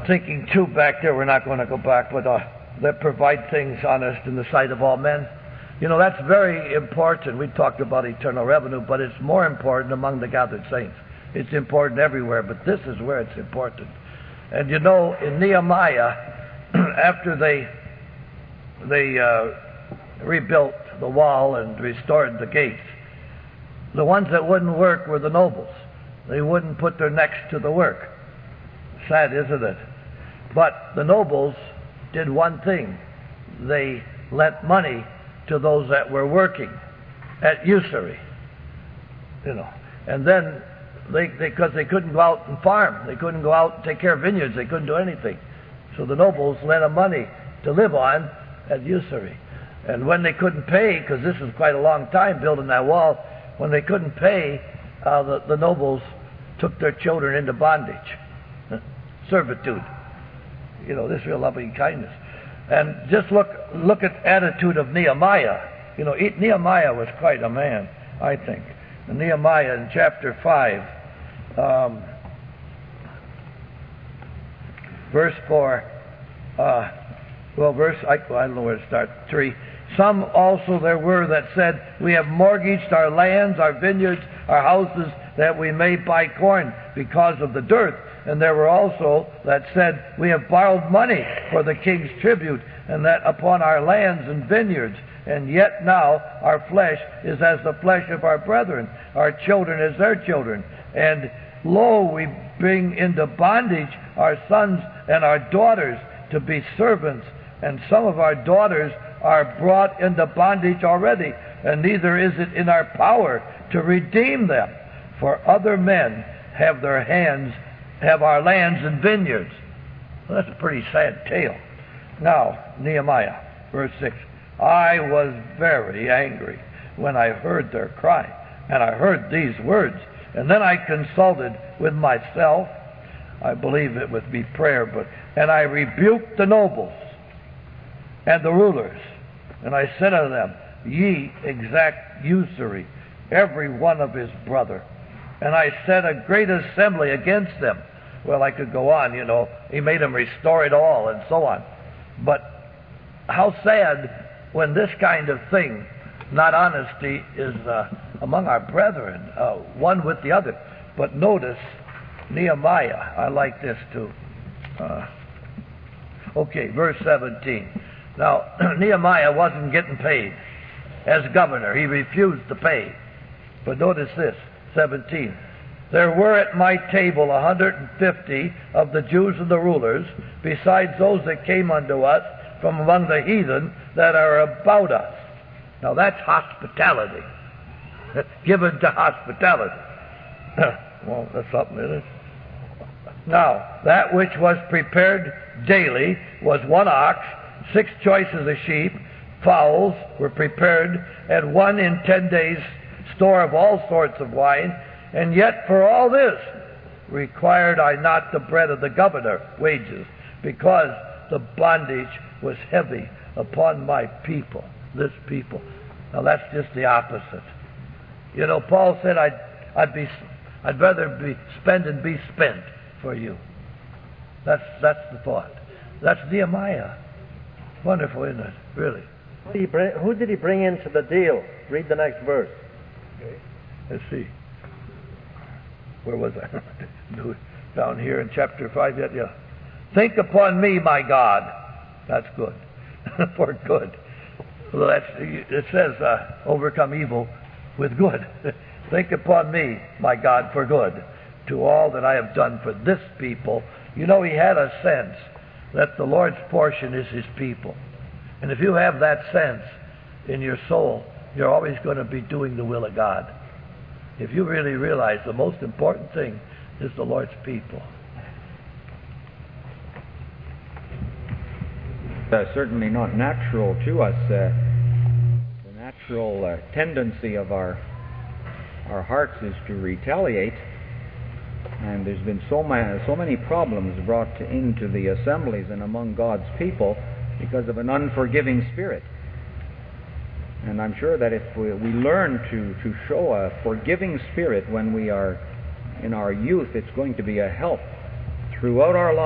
thinking too back there, we're not going to go back, but uh, that provide things honest in the sight of all men. You know, that's very important. We talked about eternal revenue, but it's more important among the gathered saints. It's important everywhere, but this is where it's important. And you know, in Nehemiah, after they they uh, rebuilt the wall and restored the gates, the ones that wouldn't work were the nobles. They wouldn't put their necks to the work. Sad, isn't it? But the nobles did one thing. They lent money to those that were working at usury. You know, and then they, because they, they couldn't go out and farm, they couldn't go out and take care of vineyards, they couldn't do anything. So the nobles lent them money to live on at usury. And when they couldn't pay, because this is quite a long time building that wall, when they couldn't pay, uh, the, the nobles took their children into bondage, servitude. You know, this real loving kindness. And just look look at the attitude of Nehemiah. You know, Nehemiah was quite a man, I think. And Nehemiah in chapter five, um, verse four, uh, well, verse, I, I don't know where to start, three. Some also there were that said, we have mortgaged our lands, our vineyards, our houses, that we may buy corn because of the dearth. And there were also that said, we have borrowed money for the king's tribute, and that upon our lands and vineyards. And yet now our flesh is as the flesh of our brethren, our children as their children. And lo, we bring into bondage our sons and our daughters to be servants. And some of our daughters are brought into bondage already, and neither is it in our power to redeem them. For other men have their hands, have our lands and vineyards. Well, that's a pretty sad tale. Now, Nehemiah, verse six. I was very angry when I heard their cry, and I heard these words. And then I consulted with myself. I believe it would be prayer, but and I rebuked the nobles and the rulers. And I said unto them, ye exact usury, every one of his brother. And I set a great assembly against them. Well, I could go on, you know. He made them restore it all and so on. But how sad when this kind of thing, not honesty, is uh, among our brethren, uh, one with the other. But notice Nehemiah. I like this too. Uh, okay, verse seventeen. Now, Nehemiah wasn't getting paid as governor. He refused to pay. But notice this, seventeen. There were at my table a hundred and fifty of the Jews and the rulers, besides those that came unto us from among the heathen that are about us. Now that's hospitality. Given to hospitality. Well, that's something, isn't it? Now, that which was prepared daily was one ox, six choices of sheep, fowls were prepared, and one in ten days store of all sorts of wine. And yet for all this required I not the bread of the governor, wages, because the bondage was heavy upon my people, this people. Now that's just the opposite. You know, Paul said I'd, I'd be, I'd rather be spend and be spent for you. That's that's the thought. That's Nehemiah. Wonderful, isn't it? Really. Who did he bring, who did he bring into the deal? Read the next verse. Okay. Let's see. Where was I? Down here in chapter five. Yeah, yeah. Think upon me, my God. That's good. For good. Well, that's, it says, uh, overcome evil with good. Think upon me, my God, for good, to all that I have done for this people. You know, he had a sense that the Lord's portion is his people. And if you have that sense in your soul, you're always going to be doing the will of God. If you really realize the most important thing is the Lord's people. Uh, certainly not natural to us. Uh, the natural uh, tendency of our our hearts is to retaliate, and there's been so many so many problems brought into the assemblies and among God's people because of an unforgiving spirit. And I'm sure that if we, we learn to to show a forgiving spirit when we are in our youth, it's going to be a help throughout our lives.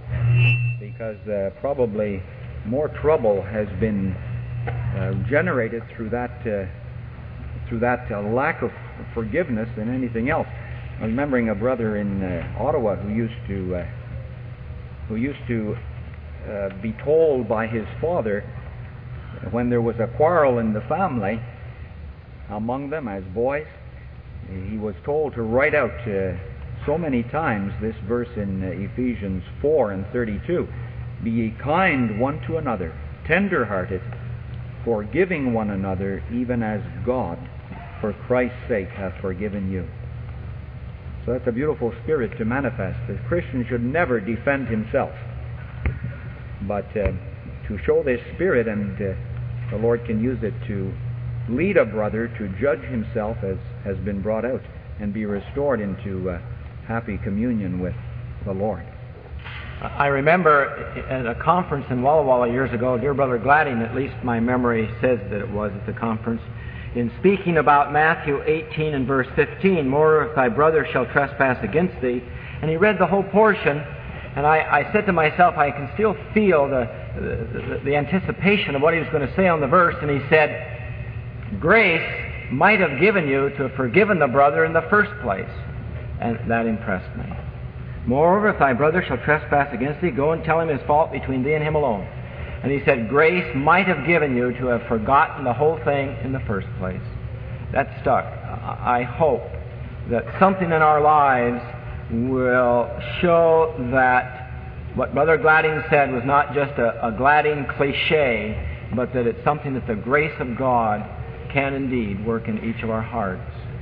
because uh, probably more trouble has been uh, generated through that uh, through that uh, lack of forgiveness than anything else. I'm remembering a brother in uh, Ottawa who used to uh, who used to uh, be told by his father when there was a quarrel in the family among them as boys, he was told to write out uh, so many times this verse in uh, Ephesians four and thirty-two. Be ye kind one to another, tender-hearted, forgiving one another, even as God, for Christ's sake, hath forgiven you. So that's a beautiful spirit to manifest. The Christian should never defend himself, but uh, to show this spirit, and uh, the Lord can use it to lead a brother to judge himself as has been brought out and be restored into uh, happy communion with the Lord. I remember at a conference in Walla Walla years ago, dear Brother Gladding, at least my memory says that it was at the conference, in speaking about Matthew eighteen and verse fifteen, more if thy brother shall trespass against thee, and he read the whole portion, and I, I said to myself, I can still feel the, the, the anticipation of what he was going to say on the verse, and he said, grace might have given you to have forgiven the brother in the first place. And that impressed me. Moreover, if thy brother shall trespass against thee, go and tell him his fault between thee and him alone. And he said, grace might have given you to have forgotten the whole thing in the first place. That stuck. I hope that something in our lives will show that what Brother Gladding said was not just a, a Gladding cliche, but that it's something that the grace of God can indeed work in each of our hearts.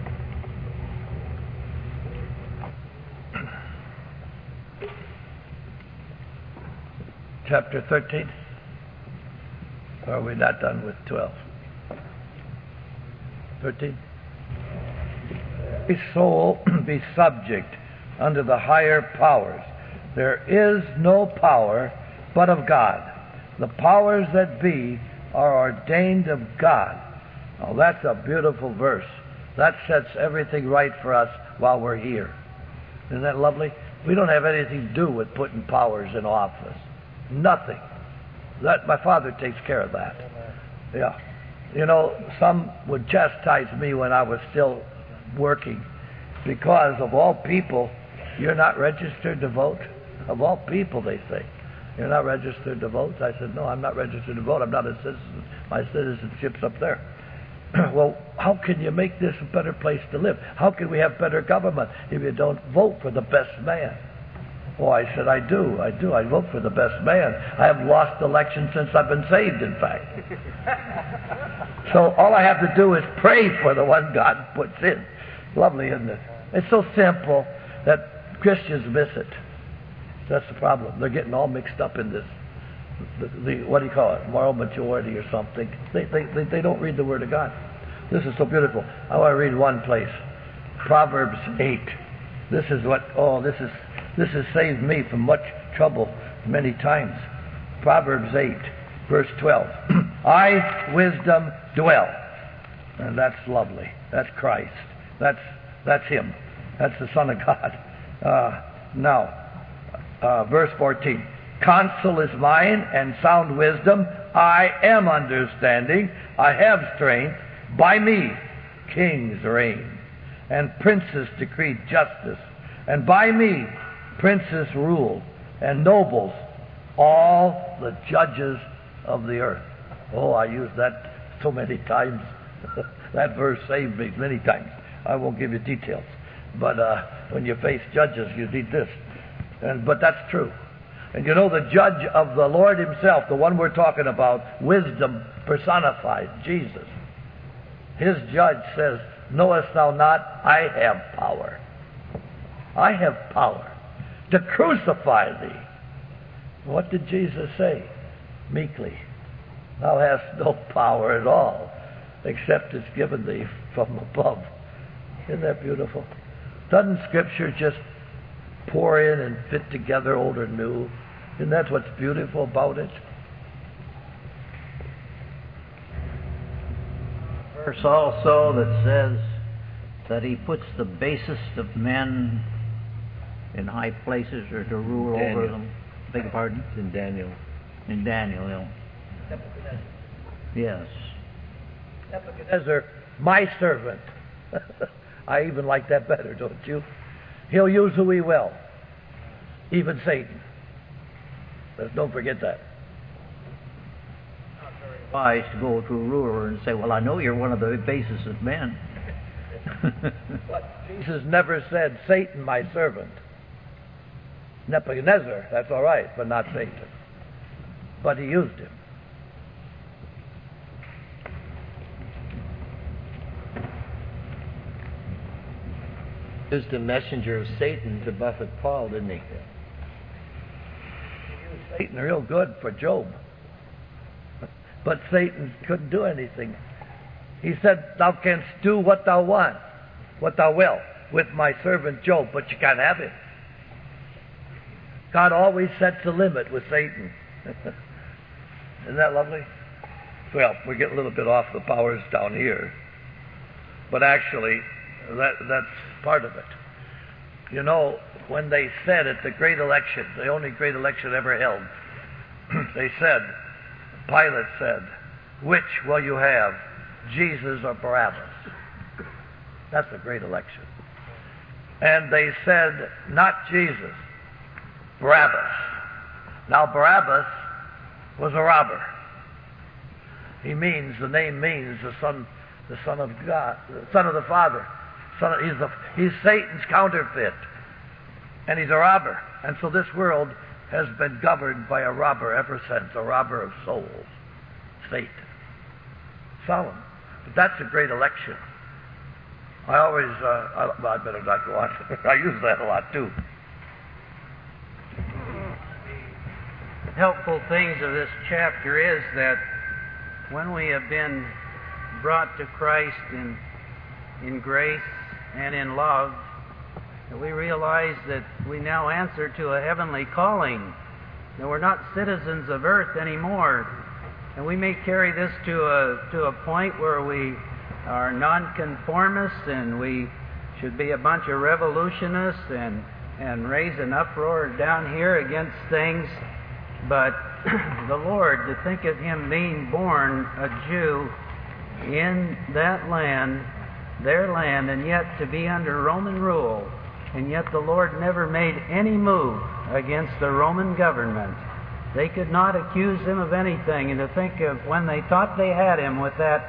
Chapter thirteen? Or are we not done with twelve? thirteen? Be soul, be subject unto the higher powers. There is no power but of God. The powers that be are ordained of God. Oh, that's a beautiful verse. That sets everything right for us while we're here. Isn't that lovely? We don't have anything to do with putting powers in office. Nothing. That my Father takes care of that. Yeah. You know, some would chastise me when I was still working because of all people, you're not registered to vote. Of all people, they say, you're not registered to vote. I said, no, I'm not registered to vote. I'm not a citizen. My citizenship's up there. Well, how can you make this a better place to live? How can we have better government if you don't vote for the best man? Oh, I said, I do, I do. I vote for the best man. I have lost elections since I've been saved, in fact. So all I have to do is pray for the one God puts in. Lovely, isn't it? It's so simple that Christians miss it. That's the problem. They're getting all mixed up in this. The, the, what do you call it? Moral majority or something. They, they, they, they don't read the Word of God. This is so beautiful. I want to read one place. Proverbs eight. This is what, oh, this is, this has saved me from much trouble many times. Proverbs eight, verse twelve. I, wisdom, dwell. And that's lovely. That's Christ. That's, that's Him. That's the Son of God. Uh, now, uh, verse fourteen. Counsel is mine, and sound wisdom. I am understanding. I have strength. By me kings reign, and princes decree justice. And by me princes rule, and nobles, all the judges of the earth. Oh, I used that so many times. That verse saved me many times. I won't give you details. But uh, when you face judges, you need this. And, but that's true. And you know, the judge of the Lord Himself, the one we're talking about, wisdom personified, Jesus. His judge says, knowest thou not, I have power. I have power to crucify thee. What did Jesus say? Meekly, thou hast no power at all, except it's given thee from above. Isn't that beautiful? Doesn't Scripture just pour in and fit together old and new? Isn't that what's beautiful about it? Verse also that says that He puts the basest of men in high places or to rule Daniel. over them. Beg your pardon? It's in Daniel. In Daniel, you know. Yes. Nebuchadnezzar, my servant. I even like that better, don't you? He'll use who he will, even Satan. Let's don't forget that. Not very wise to go to a ruler and say, well, I know you're one of the basest of men. But Jesus never said, Satan, my servant. Nebuchadnezzar, that's all right, but not Satan. But he used him. Used the messenger of Satan to buffet Paul, didn't he? He used Satan real good for Job. But Satan couldn't do anything. He said, thou canst do what thou want, what thou wilt, with my servant Job, but you can't have him. God always sets a limit with Satan. Isn't that lovely? Well, we get a little bit off the powers down here. But actually, that, that's part of it. You know, when they said at the great election, the only great election ever held, they said, Pilate said, which will you have, Jesus or Barabbas? That's the great election. And they said, not Jesus, Barabbas. Now Barabbas was a robber. He means, the name means the son, the son of God, the son of the Father. Son of, he's, the, he's Satan's counterfeit. And he's a robber. And so this world has been governed by a robber ever since, a robber of souls. Satan. Solemn. But that's a great election. I always, uh, I, well, I better not go on. I use that a lot too. Helpful things of this chapter is that when we have been brought to Christ in, in grace and in love, that we realize that we now answer to a heavenly calling, that we're not citizens of earth anymore. And we may carry this to a, to a point where we are nonconformists and we should be a bunch of revolutionists and, and raise an uproar down here against things. But the Lord, to think of Him being born a Jew in that land, their land, and yet to be under Roman rule, and yet the Lord never made any move against the Roman government. They could not accuse Him of anything, and to think of when they thought they had Him with that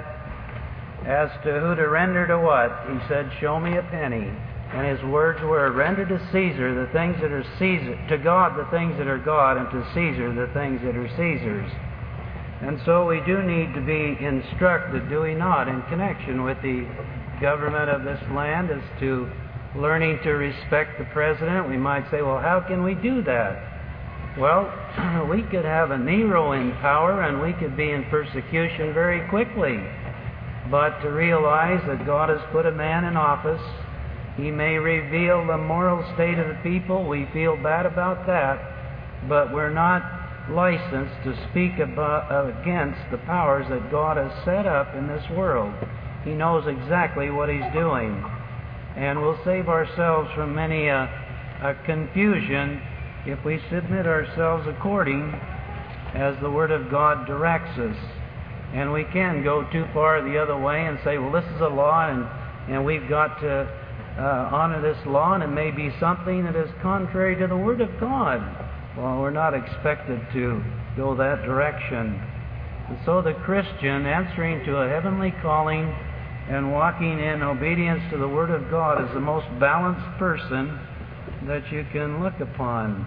as to who to render to what, He said, show me a penny. And His words were, render to Caesar the things that are Caesar, to God the things that are God, and to Caesar the things that are Caesar's. And so we do need to be instructed, do we not, in connection with the government of this land as to learning to respect the president. We might say, well, how can we do that? Well, we could have a Nero in power and we could be in persecution very quickly. But to realize that God has put a man in office, He may reveal the moral state of the people. We feel bad about that, but we're not licensed to speak about, uh, against the powers that God has set up in this world. He knows exactly what He's doing. And we'll save ourselves from many a, a confusion if we submit ourselves according as the Word of God directs us. And we can go too far the other way and say, well, this is a law, and, and we've got to uh, honor this law, and it may be something that is contrary to the Word of God. Well, we're not expected to go that direction. And so the Christian, answering to a heavenly calling and walking in obedience to the Word of God, is the most balanced person that you can look upon.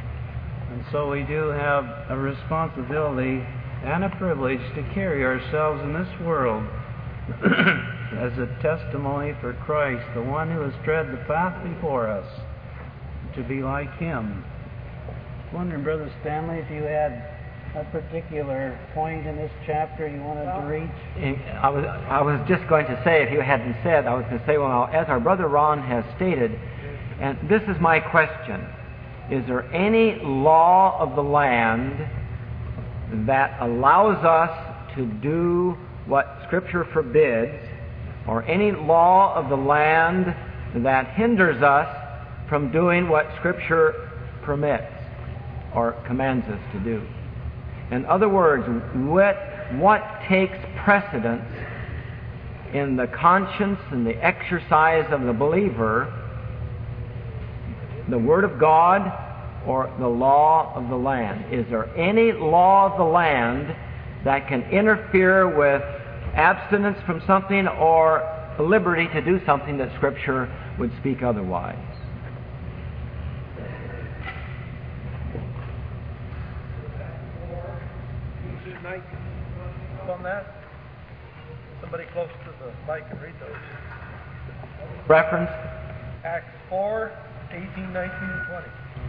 And so we do have a responsibility and a privilege to carry ourselves in this world as a testimony for Christ, the one who has tread the path before us, to be like Him. Wondering, Brother Stanley, if you had a particular point in this chapter you wanted to reach? I was, I was just going to say, if you hadn't said, I was going to say, well, as our brother Ron has stated, and this is my question, is there any law of the land that allows us to do what Scripture forbids, or any law of the land that hinders us from doing what Scripture permits? or commands us to do. In other words, what, what takes precedence in the conscience and the exercise of the believer, the Word of God or the law of the land? Is there any law of the land that can interfere with abstinence from something or liberty to do something that Scripture would speak otherwise? On that? Somebody close to the mic can read those. Reference? Acts four, eighteen, nineteen, and twenty.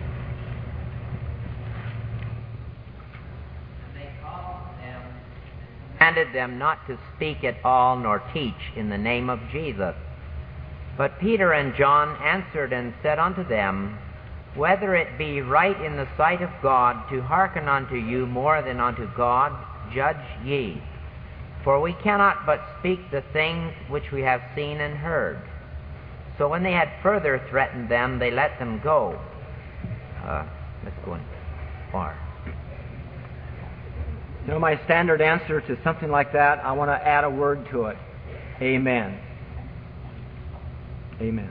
Commanded them not to speak at all nor teach in the name of Jesus. But Peter and John answered and said unto them, Whether it be right in the sight of God to hearken unto you more than unto God, judge ye. For we cannot but speak the things which we have seen and heard. So when they had further threatened them, they let them go. Uh, let's go in far. You know, my standard answer to something like that, I want to add a word to it. Amen. Amen.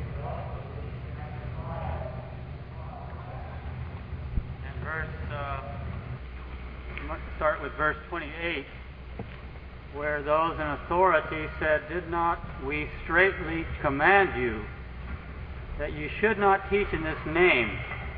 And verse, uh, let's start with verse twenty-eight, where those in authority said, Did not we straitly command you that you should not teach in this name?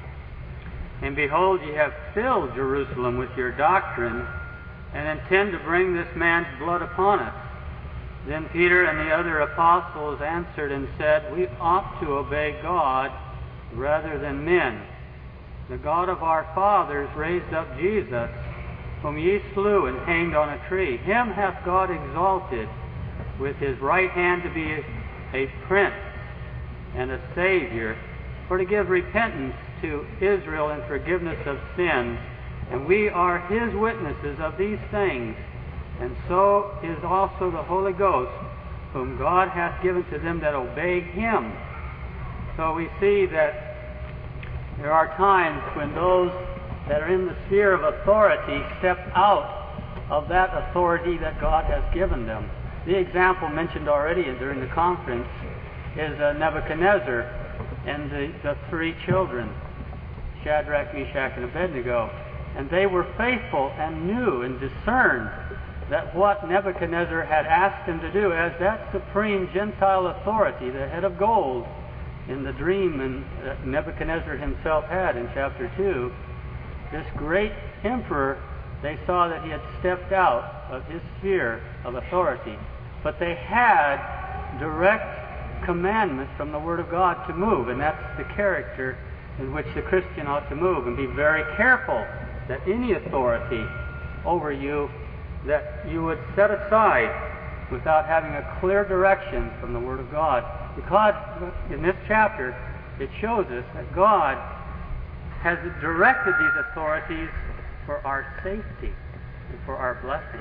And behold, ye have filled Jerusalem with your doctrine, and intend to bring this man's blood upon us. Then Peter and the other apostles answered and said, We ought to obey God rather than men. The God of our fathers raised up Jesus, whom ye slew and hanged on a tree. Him hath God exalted with his right hand to be a prince and a Savior, for to give repentance to Israel and forgiveness of sins. And we are his witnesses of these things. And so is also the Holy Ghost, whom God hath given to them that obey him. So we see that there are times when those that are in the sphere of authority step out of that authority that God has given them. The example mentioned already during the conference is uh, Nebuchadnezzar and the, the three children, Shadrach, Meshach, and Abednego. And they were faithful and knew and discerned that what Nebuchadnezzar had asked him to do as that supreme Gentile authority, the head of gold, in the dream and uh, Nebuchadnezzar himself had in chapter two, this great emperor, they saw that he had stepped out of his sphere of authority. But they had direct commandment from the Word of God to move, and that's the character in which the Christian ought to move, and be very careful that any authority over you that you would set aside without having a clear direction from the Word of God. Because in this chapter it shows us that God has directed these authorities for our safety and for our blessing.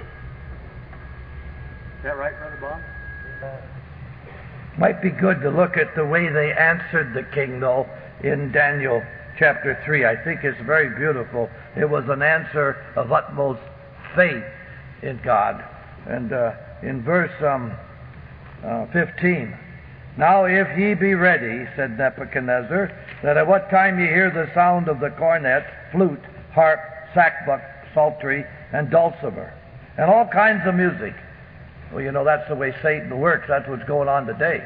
Is that right, Brother Bob? Amen. Might be good to look at the way they answered the king, though, in Daniel chapter three. I think it's very beautiful. It was an answer of utmost faith in God. And uh, in verse um, uh, fifteen, Now if ye be ready, said Nebuchadnezzar, that at what time ye hear the sound of the cornet, flute, harp, sackbut, psaltery, and dulcimer, and all kinds of music. Well, you know, that's the way Satan works. That's what's going on today.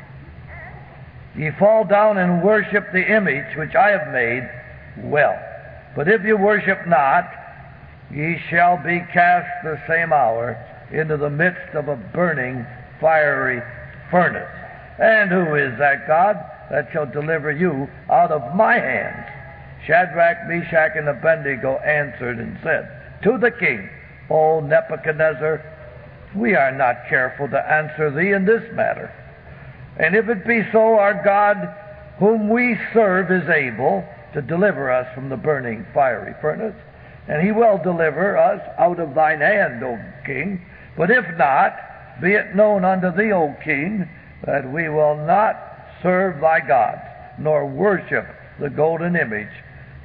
Ye fall down and worship the image which I have made, well. But if you worship not, ye shall be cast the same hour into the midst of a burning, fiery furnace. And who is that God that shall deliver you out of my hands? Shadrach, Meshach, and Abednego answered and said to the king, O Nebuchadnezzar, we are not careful to answer thee in this matter. And if it be so, our God, whom we serve, is able to deliver us from the burning fiery furnace, and he will deliver us out of thine hand, O king. But if not, be it known unto thee, O king, that we will not serve thy gods, nor worship the golden image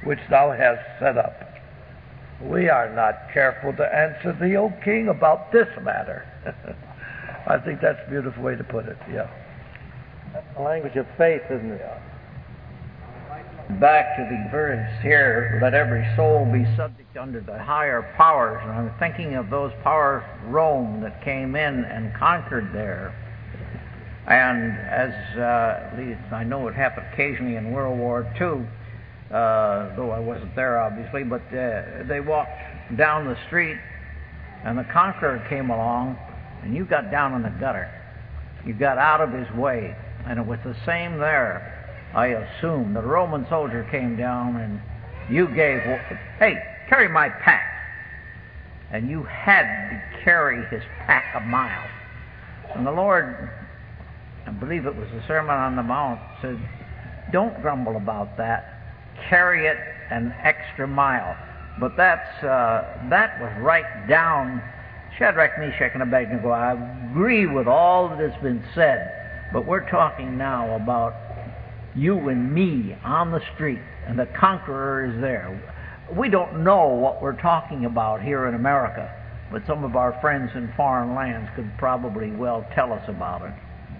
which thou hast set up. We are not careful to answer thee, O king, about this matter. I think that's a beautiful way to put it, yeah. That's the language of faith, isn't it? Back to the verse here, let every soul be subject under the higher powers. And I'm thinking of those powers, Rome, that came in and conquered there. And as, uh, at least I know it happened occasionally in World War Two, uh, though I wasn't there obviously, but uh, they walked down the street and the conqueror came along and you got down in the gutter. You got out of his way. And it was the same there. I assume the Roman soldier came down and you gave, hey, carry my pack. And you had to carry his pack a mile. And the Lord, I believe it was the Sermon on the Mount, said, don't grumble about that. Carry it an extra mile. But that's uh, that was right down Shadrach, Meshach, and Abednego. I agree with all that has been said. But we're talking now about you and me on the street, and the conqueror is there. We don't know what we're talking about here in America, but some of our friends in foreign lands could probably well tell us about it.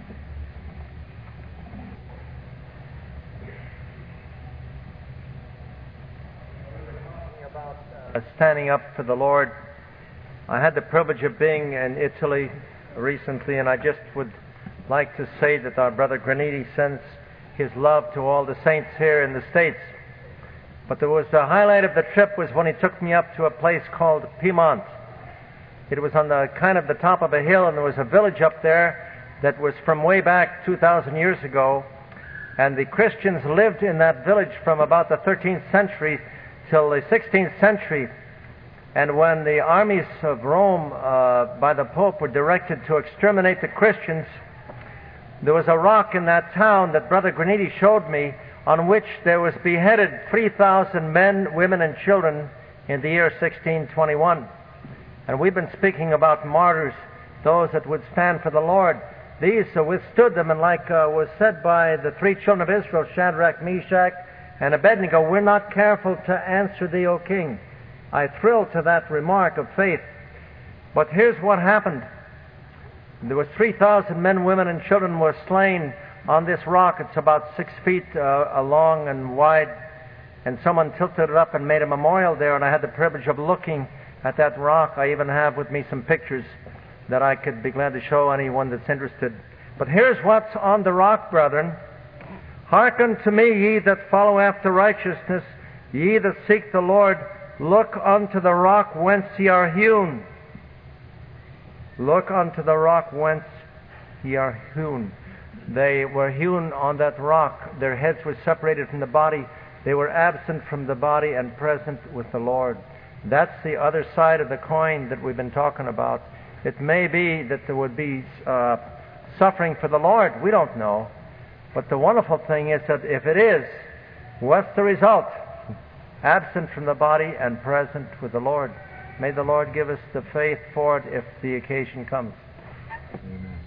Uh, standing up for the Lord. I had the privilege of being in Italy recently, and I just would like to say that our brother Graniti sends his love to all the saints here in the States. But there was the highlight of the trip was when he took me up to a place called Piedmont. It was on the kind of the top of a hill, and there was a village up there that was from way back two thousand years ago, and the Christians lived in that village from about the thirteenth century till the sixteenth century. And when the armies of Rome uh, by the Pope were directed to exterminate the Christians, there was a rock in that town that Brother Graniti showed me on which there was beheaded three thousand men, women, and children in the year sixteen twenty-one. And we've been speaking about martyrs, those that would stand for the Lord. These uh, withstood them, and like uh, was said by the three children of Israel, Shadrach, Meshach, and Abednego, we're not careful to answer thee, O king. I thrill to that remark of faith. But here's what happened. There was three thousand men, women, and children were slain on this rock. It's about six feet uh, long and wide. And someone tilted it up and made a memorial there, and I had the privilege of looking at that rock. I even have with me some pictures that I could be glad to show anyone that's interested. But here's what's on the rock, brethren. Hearken to me, ye that follow after righteousness, ye that seek the Lord, look unto the rock whence ye are hewn. Look unto the rock whence ye are hewn. They were hewn on that rock. Their heads were separated from the body. They were absent from the body and present with the Lord. That's the other side of the coin that we've been talking about. It may be that there would be uh, suffering for the Lord. We don't know. But the wonderful thing is that if it is, what's the result? Absent from the body and present with the Lord. May the Lord give us the faith for it if the occasion comes. Amen.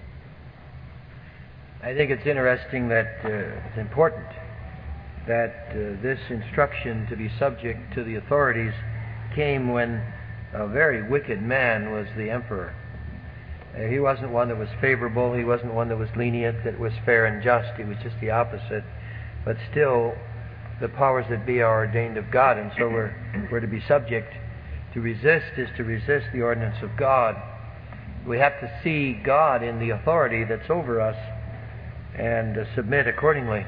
I think it's interesting that uh, it's important that uh, this instruction to be subject to the authorities came when a very wicked man was the emperor. Uh, he wasn't one that was favorable. He wasn't one that was lenient, that was fair and just. He was just the opposite. But still, the powers that be are ordained of God, and so we're, we're to be subject. To resist is to resist the ordinance of God. We have to see God in the authority that's over us and uh, submit accordingly.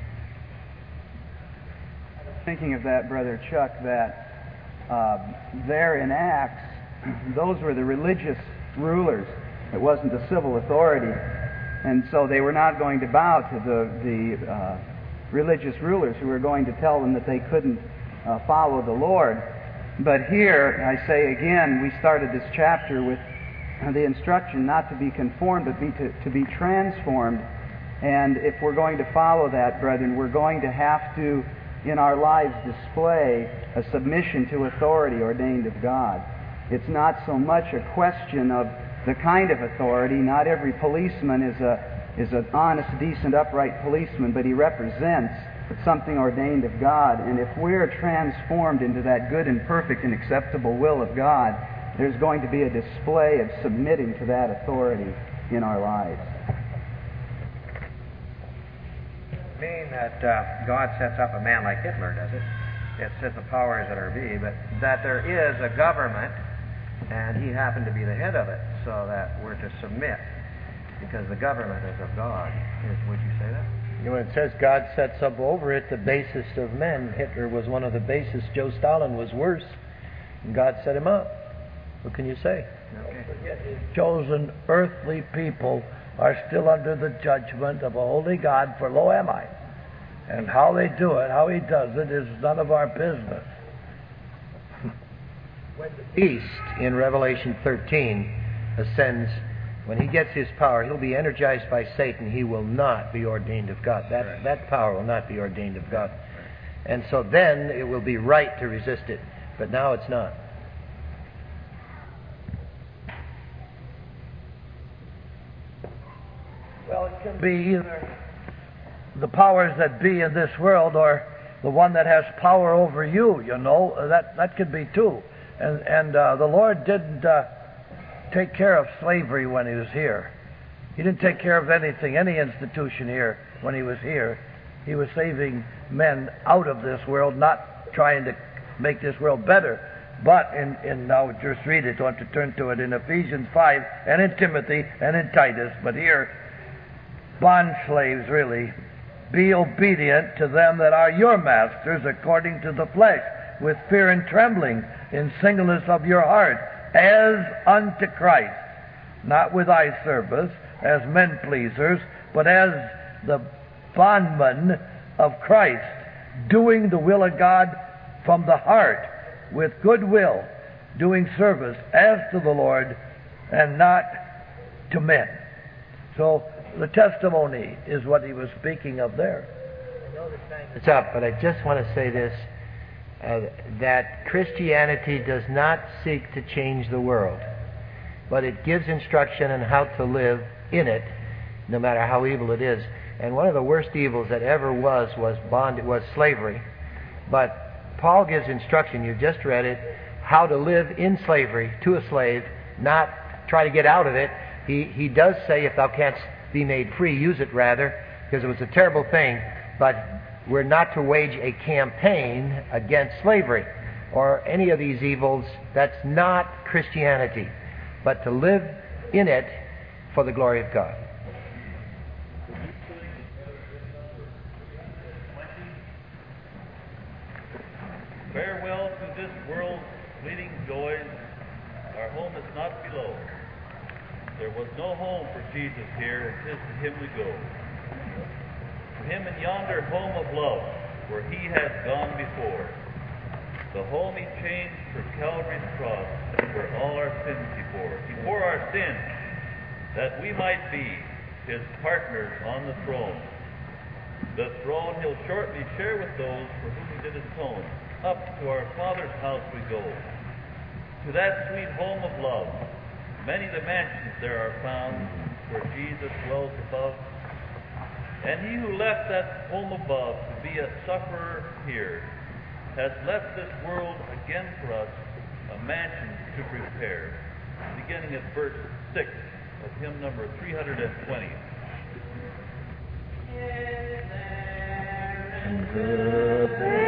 Thinking of that, Brother Chuck, that uh, there in Acts, those were the religious rulers. It wasn't the civil authority. And so they were not going to bow to the, the uh, religious rulers who were going to tell them that they couldn't uh, follow the Lord. But here, I say again, we started this chapter with the instruction not to be conformed, but be to, to be transformed. And if we're going to follow that, brethren, we're going to have to, in our lives, display a submission to authority ordained of God. It's not so much a question of the kind of authority. Not every policeman is a is an honest, decent, upright policeman, but he represents It's something ordained of God. And if we're transformed into that good and perfect and acceptable will of God, there's going to be a display of submitting to that authority in our lives. Mean that uh, God sets up a man like Hitler, does it? It says the powers that are be, but that there is a government, and he happened to be the head of it, so that we're to submit, because the government is of God. Is, would you say that? You know, when it says God sets up over it the basest of men, Hitler was one of the basest. Joe Stalin was worse, and God set him up. What can you say? Okay. Chosen earthly people are still under the judgment of a holy God, for lo am I. And how they do it, how he does it, is none of our business. When the beast in Revelation thirteen ascends, when he gets his power, he'll be energized by Satan. He will not be ordained of God. That, right. that power will not be ordained of God. And so then it will be right to resist it. But now it's not. Well, it can be either the powers that be in this world or the one that has power over you, you know. That that could be too. And, and uh, the Lord didn't uh, take care of slavery when he was here. He didn't take care of anything, any institution here when he was here. He was saving men out of this world, not trying to make this world better. But in, in now just read it, I want to turn to it in Ephesians five and in Timothy and in Titus. But here, bond slaves, really, be obedient to them that are your masters according to the flesh, with fear and trembling, in singleness of your heart, as unto Christ, not with eye service, as men pleasers, but as the bondmen of Christ, doing the will of God from the heart, with good will, doing service as to the Lord, and not to men. So the testimony is what he was speaking of there. It's up, but I just want to say this, uh, that Christianity does not seek to change the world, but it gives instruction on how to live in it, no matter how evil it is. And one of the worst evils that ever was was bond was slavery. But Paul gives instruction, you just read it, how to live in slavery to a slave, not try to get out of it. He he does say, if thou canst be made free, use it rather, because it was a terrible thing. But we're not to wage a campaign against slavery or any of these evils. That's not Christianity, but to live in it for the glory of God. Farewell to this world's fleeting joys. Our home is not below. There was no home for Jesus here, and 'tis to him we go. To him in yonder home of love, where he has gone before. The home he changed for Calvary's cross, where all our sins he bore. He bore our sins, that we might be his partners on the throne. The throne he'll shortly share with those for whom he did atone. Up to our Father's house we go, to that sweet home of love. Many the mansions there are found, where Jesus dwells above. And he who left that home above to be a sufferer here, has left this world again for us, a mansion to prepare. Beginning at verse six of hymn number three hundred twenty. Good.